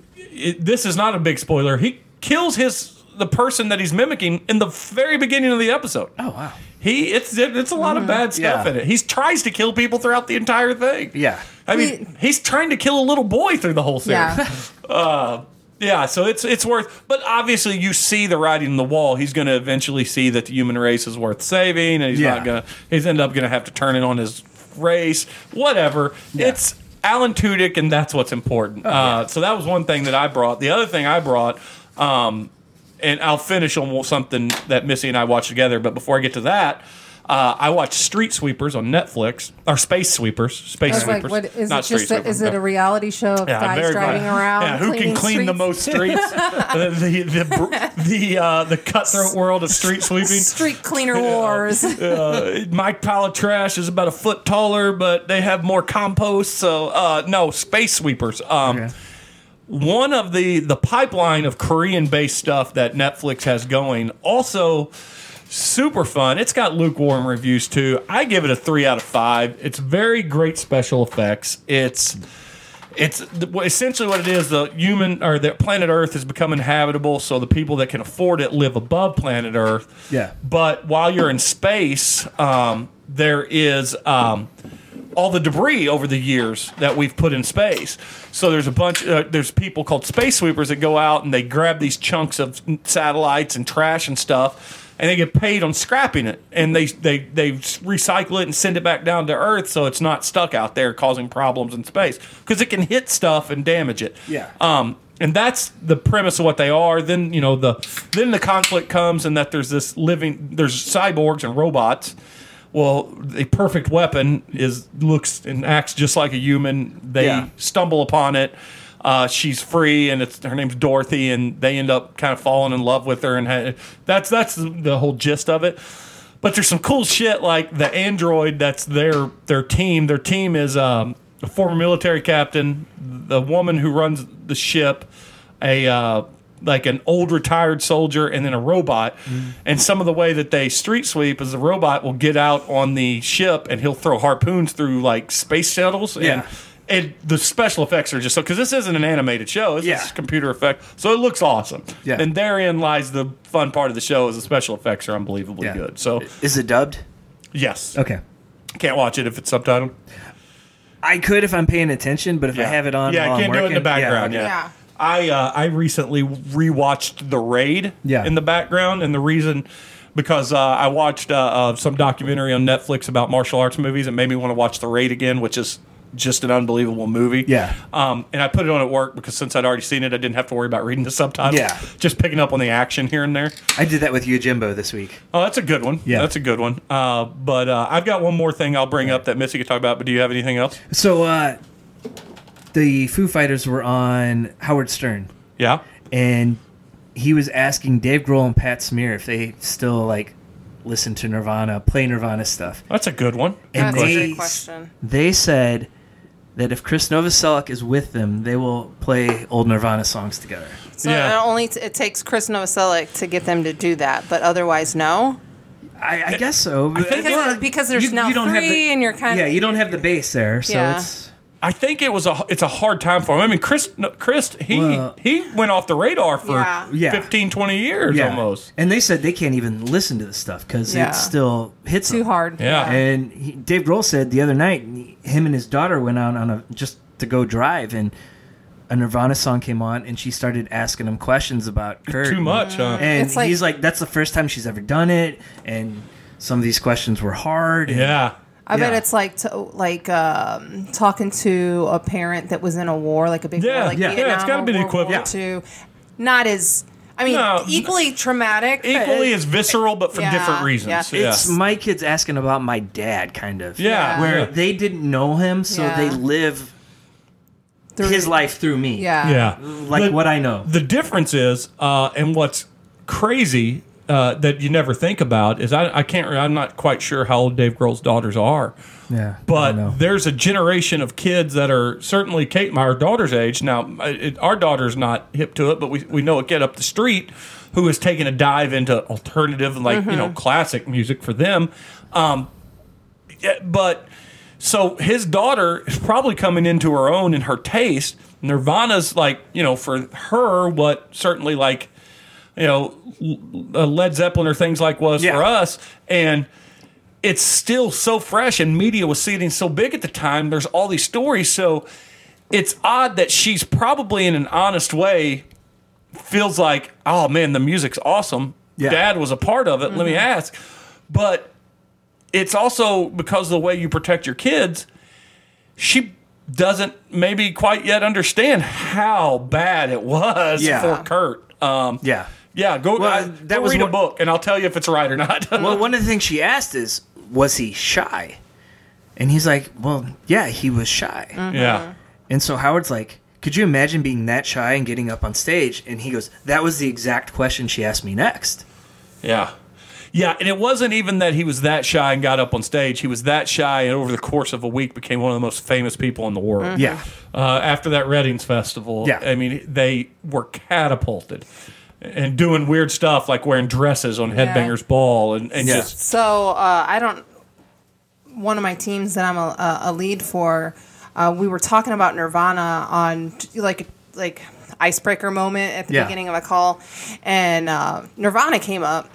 it, this is not a big spoiler. He kills his the person that he's mimicking in the very beginning of the episode. Oh wow. He it's it's a lot of bad stuff Yeah. in it. He tries to kill people throughout the entire thing. Yeah. I mean, he's trying to kill a little boy through the whole series. Yeah. Yeah, so it's it's worth, but obviously you see the writing on the wall. He's going to eventually see that the human race is worth saving, and he's Yeah. not going to. He's end up going to have to turn it on his race, whatever. It's Alan Tudyk, and that's what's important. uh, so that was one thing that I brought. The other thing I brought, um, and I'll finish on something that Missy and I watched together. But before I get to that. Uh, I watched Street Sweepers on Netflix, or Space Sweepers. Space I was like, Sweepers. what is not it? Street Just a, Sweepers, is it no. a reality show of Yeah, guys very driving funny. around? Yeah, who can cleaning clean the streets? most streets? the the the, br- the, uh, the cutthroat world of street sweeping. Street cleaner wars. Uh, my pile of trash is about a foot taller, but they have more compost. So uh, no, Space Sweepers. Um, Okay. One of the the pipeline of Korean-based stuff that Netflix has going. Also, super fun. It's got lukewarm reviews too. I give it a three out of five. It's very great special effects. It's it's essentially what it is. The human or the planet Earth has become inhabitable, so the people that can afford it live above planet Earth. Yeah. But while you're in space, um, there is um, all the debris over the years that we've put in space. So there's a bunch. Uh, there's people called space sweepers that go out and they grab these chunks of satellites and trash and stuff and they get paid on scrapping it, and they they they recycle it and send it back down to Earth so it's not stuck out there causing problems in space because it can hit stuff and damage it. Yeah. Um, and that's the premise of what they are. Then you know the then the conflict comes, and that there's this living there's cyborgs and robots. Well, the perfect weapon is looks and acts just like a human. They Yeah. stumble upon it. Uh, she's free, and it's her name's Dorothy, and they end up kind of falling in love with her, and ha- that's that's the, the whole gist of it. But there's some cool shit like the android that's their their team. Their team is um, a former military captain, the woman who runs the ship, a uh, like an old retired soldier, and then a robot. Mm. And some of the way that they street sweep is the robot will get out on the ship and he'll throw harpoons through like space shuttles. Yeah. And, and the special effects are just so, because this isn't an animated show, this Yeah. is computer effect, so it looks awesome. Yeah. And therein lies the fun part of the show is the special effects are unbelievably Yeah. good. So Is it dubbed? yes, Okay. can't watch it if it's subtitled. I could if I'm paying attention, but if I have it on, yeah, while I can't I'm do it in the working- background. okay. Yeah, Yeah. I uh, I recently rewatched The Raid Yeah. in the background, and the reason because uh, I watched uh, uh, some documentary on Netflix about martial arts movies. It made me want to watch The Raid again, which is just an unbelievable movie. Yeah. Um, and I put it on at work because since I'd already seen it, I didn't have to worry about reading the subtitles. Yeah. Just picking up on the action here and there. I did that with Yojimbo this week. Oh, that's a good one. Yeah. That's a good one. Uh, but uh, I've got one more thing I'll bring up that Missy could talk about, but do you have anything else? So, uh, the Foo Fighters were on Howard Stern, Yeah. and he was asking Dave Grohl and Pat Smear if they still like listen to Nirvana, play Nirvana stuff. That's a good one. And That's a they, great question. they said that if Chris Novoselic is with them, they will play old Nirvana songs together. So Yeah. it only t- it takes Chris Novoselic to get them to do that, but otherwise, no. I, I guess so. I think Because, because there's now don't have three, the- and you're kind yeah, of you don't have the bass there, so Yeah. it's I think it was a it's a hard time for him. I mean, Chris no, Chris he Well- he went off the radar for Yeah. Yeah. fifteen, twenty years yeah. almost. And they said they can't even listen to the stuff because Yeah. it still hits too them. hard. Yeah. And he, Dave Grohl said the other night, him and his daughter went out on a just to go drive, and a Nirvana song came on, and she started asking him questions about Kurt. Too much, huh? And It's like- he's like, "That's the first time she's ever done it," and some of these questions were hard. and- Yeah. I bet Yeah. it's like to, like um, talking to a parent that was in a war, like a big Yeah, war, like yeah. Yeah, Vietnam it's gotta or be the World War equivalent. Two. Not as, I mean, No. equally traumatic. but Equally it- as visceral, but for Yeah, different reasons. yeah. Yeah. It's my kids asking about my dad, kind of. Yeah. Where Yeah. they didn't know him, so Yeah. they live through- his life through me. Yeah. Yeah. Like The- what I know. The difference is, uh, and what's crazy uh, that you never think about is I, I can't. I'm not quite sure how old Dave Grohl's daughters are. Yeah. But there's a generation of kids that are certainly Kate, my our daughter's age. Now, it, our daughter's not hip to it, but we, we know a kid up the street who has taken a dive into alternative, like, you know, classic music for them. Um, yeah, but so his daughter is probably coming into her own in her taste. Nirvana's like, you know, for her, what certainly like, you know, Led Zeppelin or things like was Yeah. for us. And it's still so fresh, and media was seeing so big at the time. There's all these stories. So it's odd that she's probably in an honest way feels like, oh man, the music's awesome. Yeah. Dad was a part of it. Let me ask. But it's also because of the way you protect your kids, she doesn't maybe quite yet understand how bad it was Yeah. for Kurt. Um, Yeah. yeah, go, Well, uh, that go was read a what- book, and I'll tell you if it's right or not. Well, one of the things she asked is, was he shy? And he's like, well, yeah, he was shy. Yeah. And so Howard's like, could you imagine being that shy and getting up on stage? And he goes, that was the exact question she asked me next. Yeah. Yeah, and it wasn't even that he was that shy and got up on stage. He was that shy and over the course of a week became one of the most famous people in the world. Yeah. Uh, after that Reddings Festival, Yeah. I mean, they were catapulted and doing weird stuff like wearing dresses on Headbangers Ball and, and Yeah. just... So uh, I don't. One of my teams that I'm a, a- a lead for, uh, we were talking about Nirvana on like like icebreaker moment at the Yeah. beginning of a call, and uh, Nirvana came up,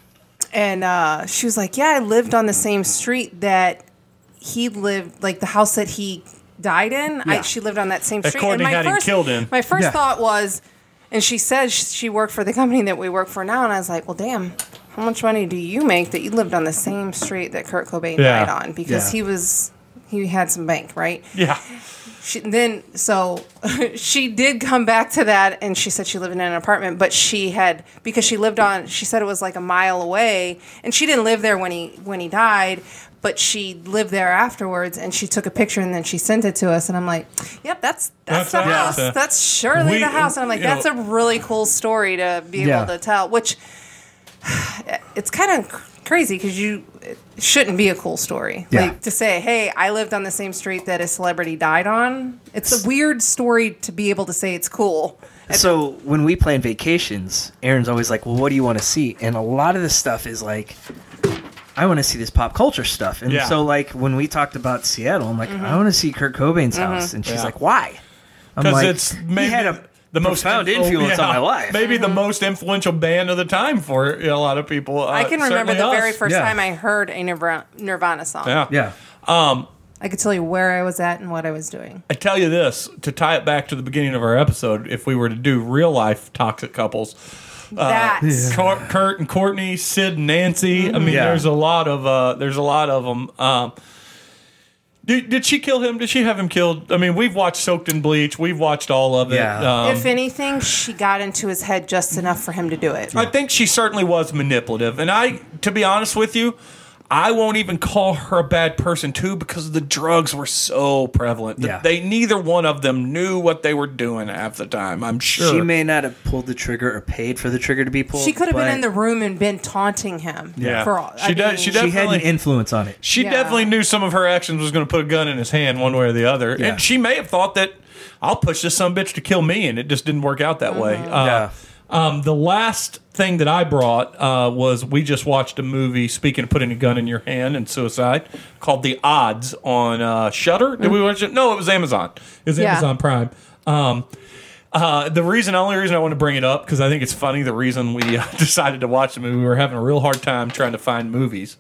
and uh, she was like, "Yeah, I lived on the same street that he lived, like the house that he died in. I, Yeah. she lived on that same That street." Courtney and my had him first, killed in. My first Yeah. thought was, and she said she worked for the company that we work for now, and I was like, "Well, damn." how much money do you make that you lived on the same street that Kurt Cobain Yeah. died on? Because Yeah. he was, he had some bank, right? Yeah. She, then, so she did come back to that, and she said she lived in an apartment, but she had, because she lived on, she said it was like a mile away, and she didn't live there when he when he died, but she lived there afterwards, and she took a picture, and then she sent it to us, and I'm like, yep, that's that's, That's the the house. house, yeah. That's surely We- the house. And I'm like, you know- that's a really cool story to be able Yeah. to tell, which it's kind of crazy because you it shouldn't be a cool story. Yeah. Like to say, hey, I lived on the same street that a celebrity died on. It's a weird story to be able to say it's cool. So when we plan vacations, Aaron's always like, well, what do you want to see? And a lot of this stuff is like, I want to see this pop culture stuff. And Yeah. so like when we talked about Seattle, I'm like, I want to see Kurt Cobain's house. And she's Yeah. like, why? I'm Because like, it's maybe he had a the most profound influ- influence on yeah, my life. Maybe the most influential band of the time for you know, a lot of people. Uh, I can remember certainly the us. very first Yeah. time I heard a Nirvana, Nirvana song. Yeah. Yeah. I could tell you where I was at and what I was doing. I tell you this to tie it back to the beginning of our episode. If we were to do real life toxic couples, That's Cur- Kurt and Courtney, Sid and Nancy. I mean, Yeah. there's a lot of uh, there's a lot of them. Um, did, did she kill him? Did she have him killed? I mean, we've watched Soaked in Bleach. We've watched all of it. Yeah. Um, if anything, she got into his head just enough for him to do it. I think she certainly was manipulative. And I, to be honest with you, I won't even call her a bad person too because the drugs were so prevalent. that Yeah. They neither one of them knew what they were doing half the time. I'm sure. She may not have pulled the trigger or paid for the trigger to be pulled. She could have been but in the room and been taunting him. Yeah. For all, She I does- mean, she She had an definitely- influence on it. She Yeah. definitely knew some of her actions was going to put a gun in his hand one way or the other. Yeah. And she may have thought that I'll push this son of a bitch to kill me, and it just didn't work out that way. Uh, Yeah. Um, the last thing that I brought uh, was we just watched a movie, speaking of putting a gun in your hand and suicide, called The Odds on uh, Shudder. Did we watch it? No, it was Amazon. It was Yeah. Amazon Prime. Um, uh, the reason, only reason I want to bring it up, because I think it's funny, the reason we uh, decided to watch the movie, we were having a real hard time trying to find movies.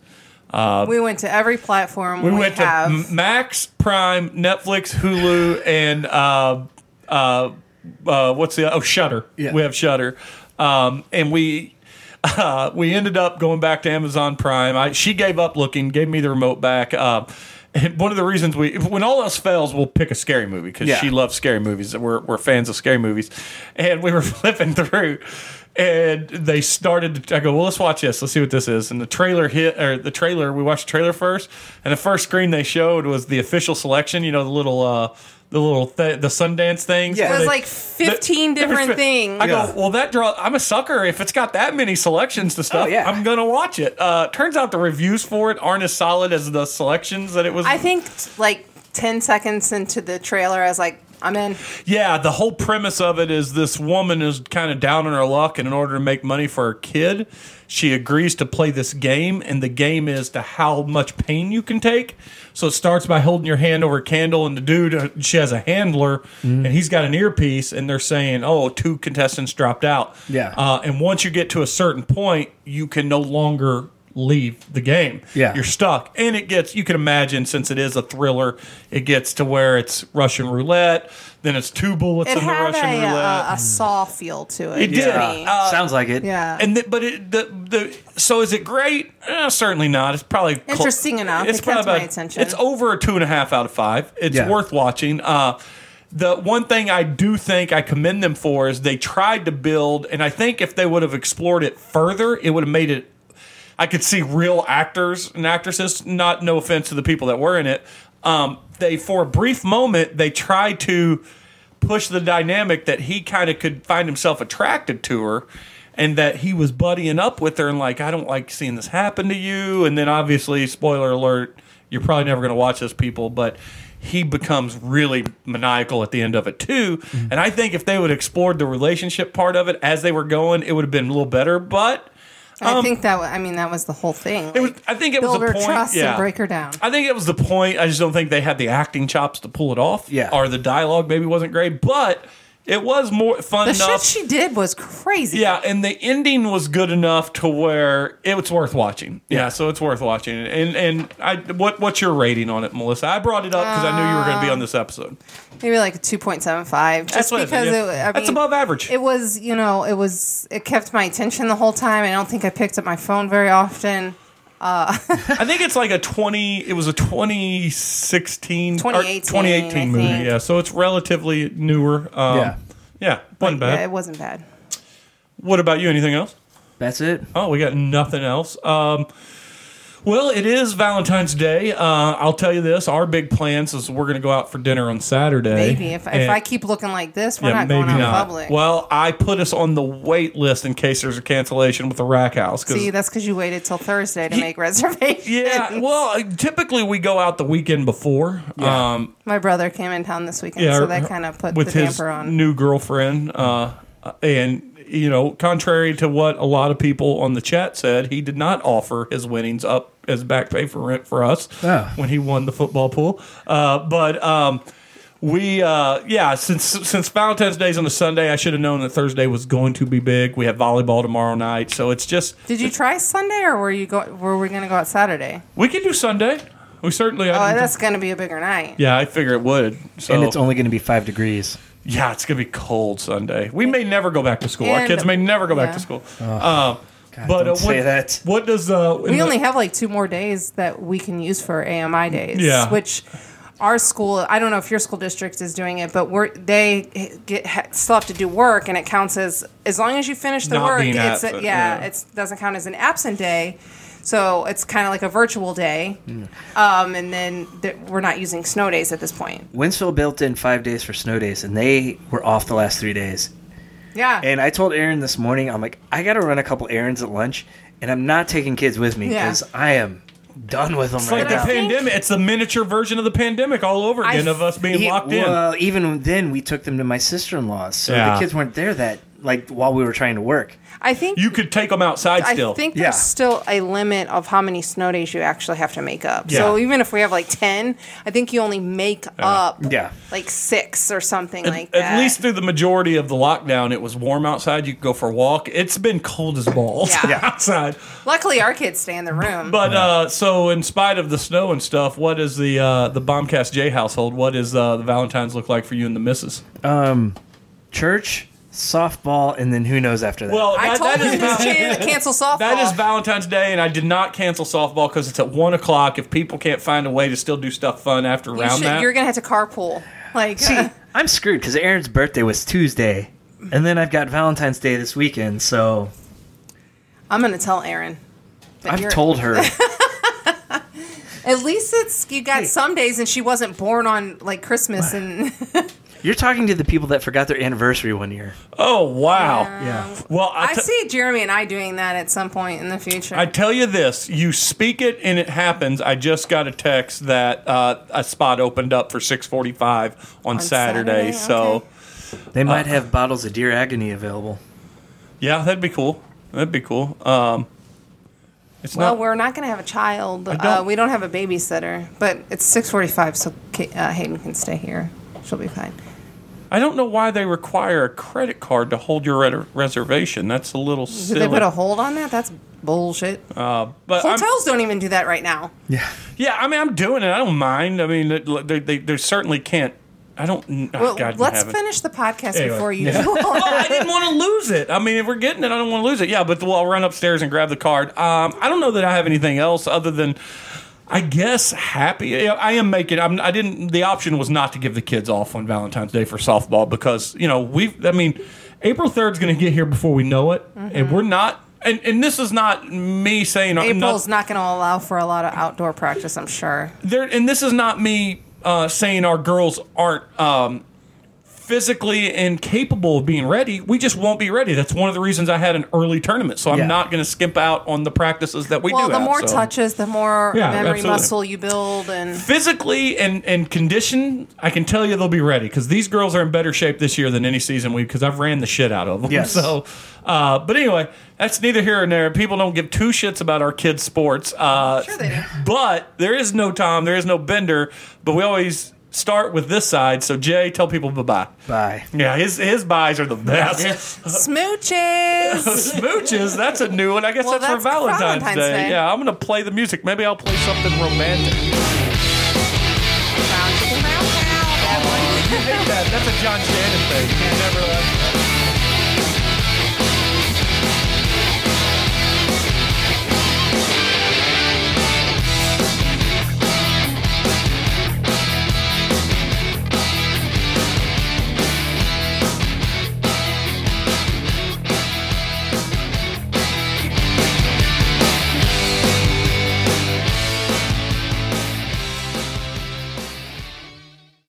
we went to every platform We we, went have. to M- Max, Prime, Netflix, Hulu, and uh, uh, uh, what's the oh Shutter? Yeah. We have Shutter, um, and we uh, we ended up going back to Amazon Prime. I, she gave up looking, gave me the remote back. Uh, and one of the reasons we, when all else fails, we'll pick a scary movie because Yeah. she loves scary movies. We're we're fans of scary movies, and we were flipping through. And they started. To, I go, well, let's watch this. Let's see what this is. And the trailer hit, or the trailer. We watched the trailer first, and the first screen they showed was the official selection. You know, the little, uh, the little, th- the Sundance things. Yeah. where It was they- like fifteen there was different fi- things. I Yeah. go, well, that draw. I'm a sucker. If it's got that many selections to stuff, Oh, yeah. I'm gonna watch it. Uh, turns out the reviews for it aren't as solid as the selections that it was. I think like ten seconds into the trailer, I was like, I'm in. Yeah, the whole premise of it is this woman is kind of down on her luck, and in order to make money for her kid, she agrees to play this game, and the game is to how much pain you can take. So it starts by holding your hand over a candle, and the dude, uh, she has a handler, and he's got an earpiece, and they're saying, oh, two contestants dropped out. Yeah. Uh, and once you get to a certain point, you can no longer leave the game. Yeah. You're stuck. And it gets, you can imagine, since it is a thriller, it gets to where it's Russian roulette, then it's two bullets It in the had Russian a, roulette. a, a Saw feel to it. It to did. me. Uh, Sounds like it. yeah. and the, but it, the the so is it great? Eh, certainly not. It's probably cl- Interesting enough. It kept my attention. It's over a two and a half out of five. It's Yeah. worth watching. Uh, the one thing I do think I commend them for is they tried to build, and I think if they would have explored it further, it would have made it. I could see real actors and actresses. Not no offense to the people that were in it. Um, they for a brief moment they tried to push the dynamic that he kind of could find himself attracted to her, and that he was buddying up with her and like, I don't like seeing this happen to you. And then obviously, spoiler alert, you're probably never going to watch this, people, but he becomes really maniacal at the end of it too. Mm-hmm. And I think if they would have explored the relationship part of it as they were going, it would have been a little better. But I think that. wa- I mean, that was the whole thing. it was, like, I think it was build the her point. trust yeah. and break her down. I think it was the point. I just don't think they had the acting chops to pull it off. Yeah. Or the dialogue maybe wasn't great, but It was more fun The enough. shit she did was crazy. Yeah, and the ending was good enough to where it was worth watching. Yeah, yeah. So it's worth watching. And and I what what's your rating on it, Melissa? I brought it up because I knew you were going to be on this episode. Maybe like a two point seven five. Just That's because it, it, yeah. I That's mean, above average. It was, you know, it was it kept my attention the whole time. I don't think I picked up my phone very often. Uh, I think it's like a twenty. It was a twenty sixteen, twenty eighteen, twenty eighteen movie. Yeah, so it's relatively newer. Um, Yeah. yeah, wasn't Like, bad. yeah, it wasn't bad. What about you? Anything else? That's it. Oh, we got nothing else. Um, well, it is Valentine's Day. Uh, I'll tell you this: our big plans is we're going to go out for dinner on Saturday. Maybe if, if And- I keep looking like this, we're yeah, not going maybe out in not. public. Well, I put us on the wait list in case there's a cancellation with the Rack House. 'cause- See, that's because you waited till Thursday to make reservations. yeah, well, typically we go out the weekend before. Um, My brother came in town this weekend, yeah, so that kind of put with the his damper on. new girlfriend. Uh, and you know, contrary to what a lot of people on the chat said, he did not offer his winnings up as back pay for rent for us Oh. when he won the football pool. Uh, but um, we, uh, yeah, since since Valentine's Day is on a Sunday, I should have known that Thursday was going to be big. We have volleyball tomorrow night, so it's just Did you try Sunday, or were you go? Were we going to go out Saturday? we can do Sunday. We certainly. Oh, I didn't- that's going to be a bigger night. yeah, I figure it would. So And it's only going to be five degrees. yeah, it's gonna be cold Sunday. We may never go back to school. Our And- kids may never go back yeah. to school. Uh, but don't uh, say what, that. what does uh, in We the- only have like two more days that we can use for A M I days. Yeah. Which our school, I don't know if your school district is doing it, but we're they get ha, still have to do work, and it counts as as long as you finish the Not work. being It's absent, a, yeah, yeah. it doesn't count as an absent day. So it's kind of like a virtual day, Hmm. um, and then th- we're not using snow days at this point. Winsville built in five days for snow days, and they were off the last three days. Yeah, And I told Aaron this morning, I'm like, I got to run a couple errands at lunch, and I'm not taking kids with me Yeah. because I am done with them It's right like the now. think- pandemic. It's the miniature version of the pandemic all over I again of us being He- locked in. well, even then, we took them to my sister-in-law's, so Yeah. the kids weren't there that like while we were trying to work. I think You could take them outside I still. think Yeah. there's still a limit of how many snow days you actually have to make up. Yeah. So even if we have like ten, I think you only make up Yeah. like six or something At, like at that. least through the majority of the lockdown, it was warm outside. You could go for a walk. It's been cold as balls Yeah. Yeah. outside. Luckily, our kids stay in the room. But uh, so, in spite of the snow and stuff, what is the uh, the Bombcast J household? What is uh, the Valentine's look like for you and the missus? Um, church, softball, and then who knows after that. Well, I that, told that them is to Val- chan- cancel softball. that is Valentine's Day, and I did not cancel softball because it's at one o'clock. If people can't find a way to still do stuff fun after You around should, that, you're gonna have to carpool. Like, See, I'm screwed because Aaron's birthday was Tuesday, and then I've got Valentine's Day this weekend, so I'm gonna tell Erin. that I've you're- told her. At least it's you got some days, and she wasn't born on like Christmas and. You're talking to the people that forgot their anniversary one year. oh wow, Yeah. Well, I, I t- see Jeremy and I doing that at some point in the future. I tell you this: you speak it and it happens. I just got a text that uh, a spot opened up for six forty-five on, On Saturday. Saturday? So. Okay. They might have bottles of Dear Agony available. Yeah, that'd be cool. That'd be cool. Um, it's Well, not. we're not going to have a child. don't- Uh, we don't have a babysitter, but it's six forty-five, so Ka- uh, Hayden can stay here. She'll be fine. I don't know why they require a credit card to hold your re- reservation. That's a little Did silly. they put a hold on that? That's bullshit. uh, but I'm- Hotels don't even do that right now. Yeah. yeah, I mean, I'm doing it. I don't mind. I mean, they, they, they certainly can't. I don't. Oh, Well, God, let's heaven. finish the podcast Anyway. before you. well, I didn't want to lose it. I mean, if we're getting it, I don't want to lose it. Yeah, but well, I'll run upstairs and grab the card. Um, I don't know that I have anything else other than, I guess, happy. Yeah, I am making. I'm, I didn't. The option was not to give the kids off on Valentine's Day for softball because you know we've. I mean, April third is going to get here before we know it, and we're not. And, and this is not me saying April's not, not going to allow for a lot of outdoor practice, I'm sure. there, and this is not me uh, saying our girls aren't. Um, physically incapable of being ready. We just won't be ready. That's one of the reasons I had an early tournament. So I'm Yeah. not going to skimp out on the practices that we well, do the have, more so. touches, the more Yeah, memory absolutely. muscle you build, and Physically and, and condition, I can tell you they'll be ready because these girls are in better shape this year than any season we because I've ran the shit out of them. Yes. So, uh, but anyway, that's neither here nor there. People don't give two shits about our kids' sports. Uh, Sure they do. But there is no Tom, there is no Bender, but we always start with this side. So Jay, tell people bye-bye. Bye. Yeah, his his buys are the best. Smooches. Smooches, that's a new one. I guess Well, that's, for that's for Valentine's, Valentine's Day. Day. Yeah, I'm going to play the music. Maybe I'll play something romantic. Brown chicken, brown cow. That one. You hate that. That's a John Shannon thing. You never. Uh,